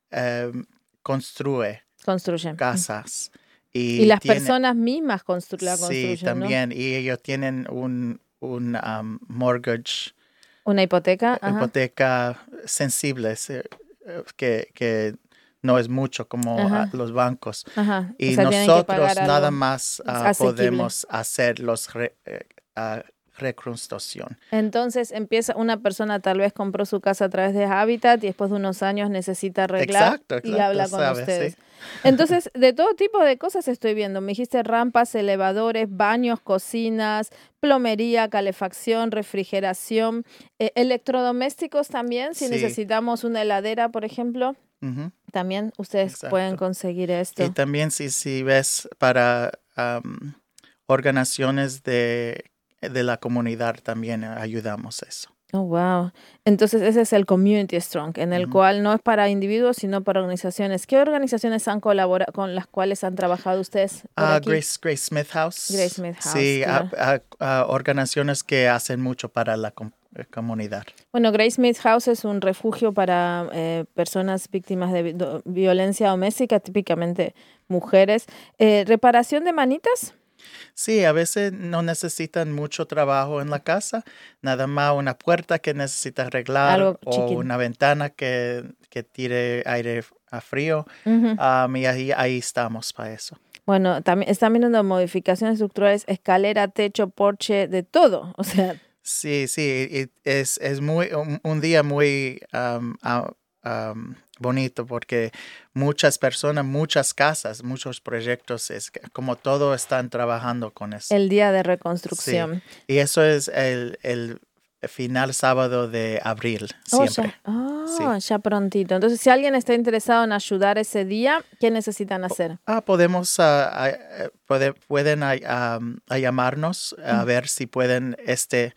S14: em, construye
S1: Construyen.
S14: casas.
S1: Y,
S14: Y,
S1: las
S14: tiene-
S1: personas mismas constru la construyen,
S14: Sí,
S1: ¿no?
S14: también. Y ellos tienen un, un um, mortgage,
S1: Una hipoteca. Ajá.
S14: hipoteca sensible, eh, eh, que, que no es mucho como
S1: Ajá.
S14: ah, los bancos.
S1: Ajá. O
S14: Y
S1: sea, tienen que
S14: nosotros
S1: pagar algo
S14: nada más ah,
S1: asequible.
S14: podemos hacer los re- eh, ah, reconstrucción.
S1: Entonces empieza una persona tal vez compró su casa a través de Habitat y después de unos años necesita arreglar
S14: Exacto,
S1: y
S14: exacto,
S1: habla con
S14: sabe,
S1: ustedes.
S14: sí.
S1: Entonces, de todo tipo de cosas estoy viendo. Me dijiste rampas, elevadores, baños, cocinas, plomería, calefacción, refrigeración, eh, electrodomésticos también. Si
S14: Sí.
S1: necesitamos una heladera, por ejemplo,
S14: Ujú.
S1: también ustedes
S14: Exacto.
S1: pueden conseguir esto.
S14: Y también si, si ves para um, organizaciones de, de la comunidad también ayudamos eso.
S1: Oh, wow. Entonces ese es el Community Strong, en el
S14: Ujú.
S1: cual no es para individuos, sino para organizaciones. ¿Qué organizaciones han colaborado con las cuales han trabajado ustedes por
S14: Ah,
S1: aquí?
S14: Grace, Grace Smith House.
S1: Grace Smith House,
S14: Sí, ah,
S1: claro.
S14: ah, ah, organizaciones que hacen mucho para la com- eh, comunidad.
S1: Bueno, Grace Smith House es un refugio para eh, personas víctimas de vi- do- violencia doméstica, típicamente mujeres. Eh, ¿reparación de manitas?
S14: Sí, a veces no necesitan mucho trabajo en la casa, nada más una puerta que necesita arreglar
S1: Algo
S14: o
S1: chiquito.
S14: una ventana que, que tire aire a frío.
S1: Ujú.
S14: Um, y ahí, ahí estamos para eso.
S1: Bueno, también están viendo modificaciones estructurales, escalera, techo, porche, de todo. O sea,
S14: Sí, sí, y es, es muy, un, un día muy um, ah, um, bonito porque muchas personas, muchas casas, muchos proyectos, es que como todo están trabajando con eso.
S1: el día de
S14: Sí,
S1: reconstrucción.
S14: y eso es el, el final sábado de abril,
S1: Oh,
S14: siempre.
S1: ya. Ah, ya prontito. Entonces, si alguien está interesado en ayudar ese día, ¿qué necesitan hacer?
S14: Ah, podemos, ah, ah, eh, puede- pueden ah, um, a llamarnos a
S1: Mm.
S14: ver si pueden este,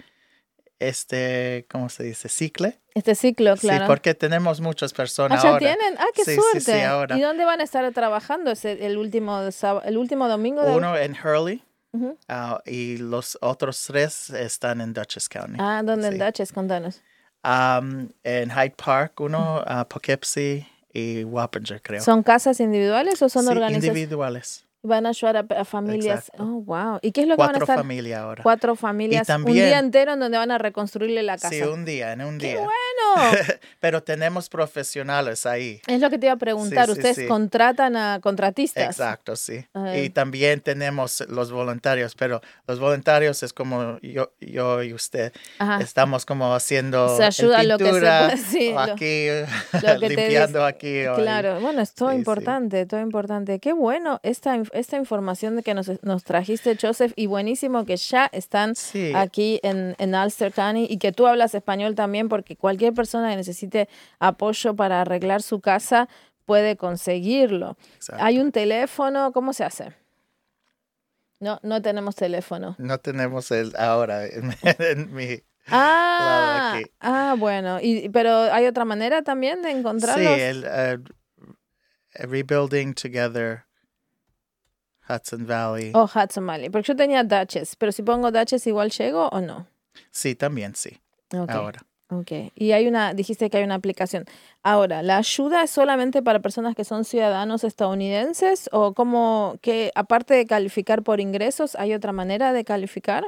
S14: este, ¿cómo se dice? Cicle.
S1: Este ciclo, claro.
S14: Sí, porque tenemos muchas personas
S1: Ah, ¿ya
S14: ahora.
S1: tienen? Ah, qué
S14: Sí, sí,
S1: suerte.
S14: sí, ahora.
S1: ¿Y dónde van a estar trabajando ese, el, último, sáb- el último domingo? De...
S14: Uno en Hurley
S1: Ujú.
S14: ah, y los otros tres están en Dutchess County.
S1: Ah, ¿dónde en
S14: Sí.
S1: Dutchess? Contanos.
S14: Um, en Hyde Park, uno, uh, Poughkeepsie y Wappinger, creo.
S1: ¿Son casas individuales o son
S14: Sí,
S1: organizaciones?
S14: individuales.
S1: Van a ayudar a, a familias.
S14: Exacto.
S1: Oh, wow. ¿Y qué es lo que van a
S14: Cuatro
S1: estar?
S14: familias ahora.
S1: Cuatro familias.
S14: también-
S1: un día entero en donde van a reconstruirle la casa.
S14: Sí, un día, en un
S1: ¡Qué
S14: día.
S1: bueno!
S14: Pero tenemos profesionales ahí.
S1: Es lo que te iba a preguntar.
S14: Sí, sí,
S1: ¿Ustedes
S14: sí.
S1: contratan a contratistas?
S14: Exacto, sí.
S1: Ay.
S14: Y también tenemos los voluntarios, pero los voluntarios es como yo, yo y usted.
S1: Ajá.
S14: Estamos como haciendo
S1: Se ayuda
S14: en
S1: lo que se
S14: pintura,
S1: puede, sí,
S14: o
S1: lo-
S14: aquí,
S1: lo que te
S14: limpiando
S1: dice.
S14: aquí. o ahí.
S1: Claro, bueno, es todo
S14: Sí, sí.
S1: importante, todo importante. Qué bueno esta, inf- esta información de que nos, nos trajiste, Joseph, y buenísimo que ya están
S14: Sí.
S1: aquí en, en Ulster County y que tú hablas español también, porque cualquier persona que necesite apoyo para arreglar su casa puede conseguirlo.
S14: Exacto.
S1: ¿Hay un teléfono? ¿Cómo se hace? No, no tenemos teléfono.
S14: No tenemos el ahora en, en mi
S1: Ah,
S14: lado aquí.
S1: ah, bueno. Y, pero ¿hay otra manera también de
S14: Sí,
S1: encontrarlos?
S14: el uh, Rebuilding Together Hudson Valley.
S1: O Hudson Valley, porque yo tenía Dutchess, pero si pongo Dutchess igual llego o no.
S14: Sí, también sí.
S1: Ok,
S14: Ahora.
S1: ok. Y hay una, dijiste que hay una aplicación. Ahora, ¿la ayuda es solamente para personas que son ciudadanos estadounidenses o como que aparte de calificar por ingresos, hay otra manera de calificar?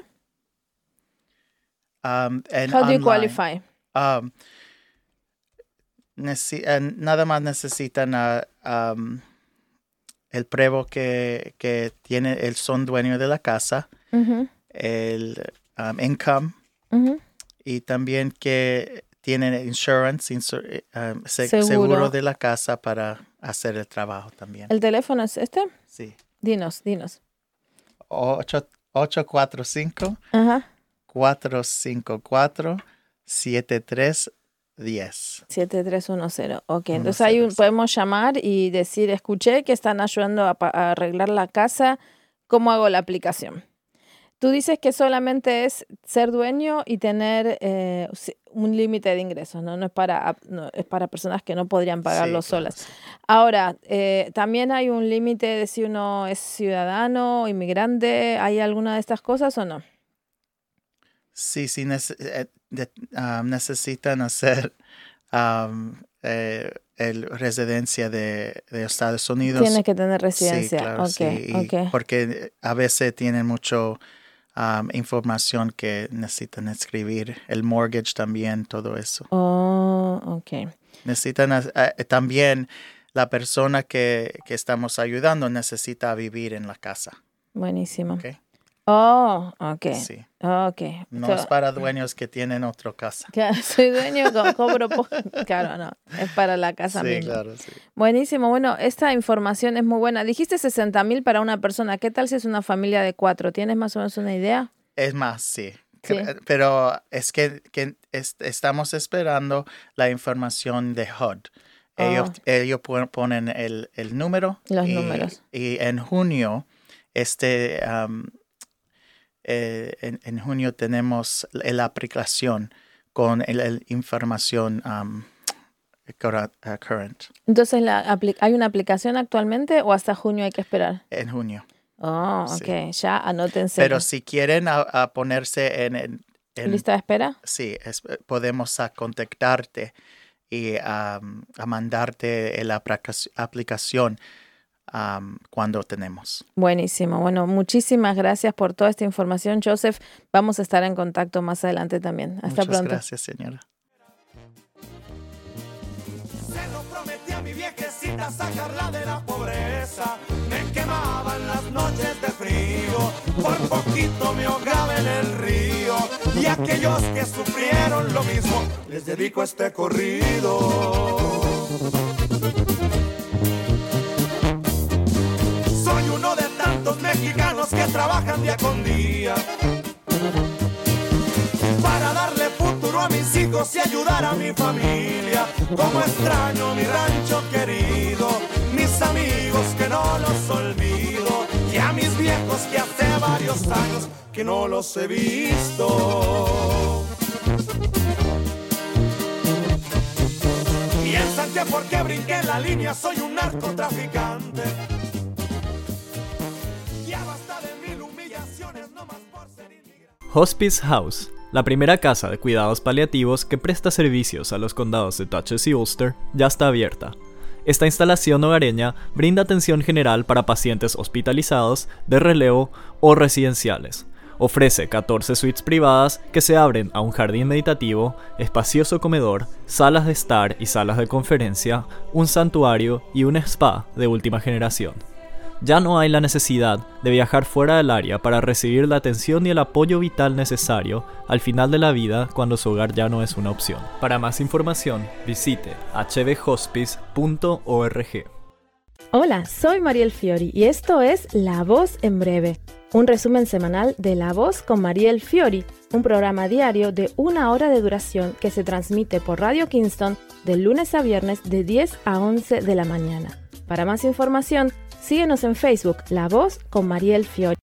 S14: Um, and
S1: How do you
S14: online.
S1: qualify?
S14: Um, necesi- eh, nada más necesitan ah, um, el pruebo que, que tiene el son dueño de la casa,
S1: Ujú,
S14: el um, income
S1: ujú.
S14: y también que tienen insurance, insur- eh, um, se-
S1: Seguro.
S14: seguro de la casa para hacer el trabajo también.
S1: ¿El teléfono es este?
S14: Sí.
S1: Dinos, dinos.
S14: ocho cuatro cinco,
S1: Ajá.
S14: cuatro cinco cuatro, siete tres uno cero.
S1: siete tres uno cero. Ok,
S14: Uno
S1: entonces ahí
S14: cero, sí.
S1: podemos llamar y decir, escuché que están ayudando a, pa- a arreglar la casa, ¿cómo hago la aplicación? Tú dices que solamente es ser dueño y tener eh, un límite de ingresos, ¿no? No es para, no, es para personas que no podrían pagarlo
S14: Sí,
S1: solas.
S14: claro, sí.
S1: Ahora, eh, también hay un límite de si uno es ciudadano, inmigrante. ¿Hay alguna de estas cosas o no?
S14: Sí, sí, nece- eh, de- ah, necesitan hacer um, eh, el residencia de, de Estados Unidos.
S1: Tienes que tener residencia.
S14: Sí, claro,
S1: Ok,
S14: sí. y
S1: ok.
S14: Porque a veces tienen mucho um, información que necesitan escribir, el mortgage también, todo eso.
S1: Oh, ok.
S14: Necesitan as- eh, también la persona que, que estamos ayudando necesita vivir en la casa.
S1: Buenísimo.
S14: Ok.
S1: Oh, ok.
S14: Sí.
S1: Ok.
S14: No
S1: So-
S14: es para dueños que tienen otra casa.
S1: Claro, soy dueño, co- cobro poco. Claro, no, es para la casa
S14: Sí,
S1: misma.
S14: claro, sí.
S1: Buenísimo, bueno, esta información es muy buena. Dijiste sesenta mil para una persona. ¿Qué tal si es una familia de cuatro? ¿Tienes más o menos una idea?
S14: Es más, sí.
S1: Sí.
S14: Cre- Pero es que, que es- estamos esperando la información de H U D. Ellos,
S1: Oh.
S14: ellos pon- ponen el, el número.
S1: Los
S14: y,
S1: números.
S14: Y en junio, este, um, eh, en, en junio tenemos la, la aplicación con el- el información um, cura- uh, current.
S1: Entonces, la apli- ¿hay una aplicación actualmente o hasta junio hay que esperar?
S14: En junio.
S1: Oh,
S14: Sí.
S1: ok, ya anótense.
S14: Pero si quieren a, a ponerse en, en- en-
S1: ¿Lista de espera?
S14: Sí, es- podemos a contactarte y um, a mandarte la aplicac- aplicación um, cuando tenemos.
S1: Buenísimo. Bueno, muchísimas gracias por toda esta información, Joseph. Vamos a estar en contacto más adelante también. Hasta
S14: Muchas
S1: pronto.
S14: gracias, señora.
S4: Se lo prometí a mi viejecita sacarla de la pobreza. Me quemaban las noches de frío, por poquito me ahogaba en el río. Y aquellos que sufrieron lo mismo, les dedico este corrido. Soy uno de tantos mexicanos que trabajan día con día para darle futuro a mis hijos y ayudar a mi familia. Como extraño mi rancho querido, mis amigos que no los olvido, y a mis viejos que hace varios años que no los he visto. Piensan que porque brinqué en la línea soy un narcotraficante. Ya basta de mil humillaciones, no más por ser inmigrante.
S2: Hospice House, la primera casa de cuidados paliativos que presta servicios a los condados de Dutchess y Ulster, ya está abierta. Esta instalación hogareña brinda atención general para pacientes hospitalizados, de relevo o residenciales. Ofrece catorce suites privadas que se abren a un jardín meditativo, espacioso comedor, salas de estar y salas de conferencia, un santuario y un spa de última generación. Ya no hay la necesidad de viajar fuera del área para recibir la atención y el apoyo vital necesario al final de la vida cuando su hogar ya no es una opción. Para más información, visite h b hospice punto org.
S1: Hola, soy Mariel Fiori y esto es La Voz en Breve, un resumen semanal de La Voz con Mariel Fiori, un programa diario de una hora de duración que se transmite por Radio Kingston de lunes a viernes de diez a once de la mañana. Para más información, síguenos en Facebook, La Voz con Mariel Fiori.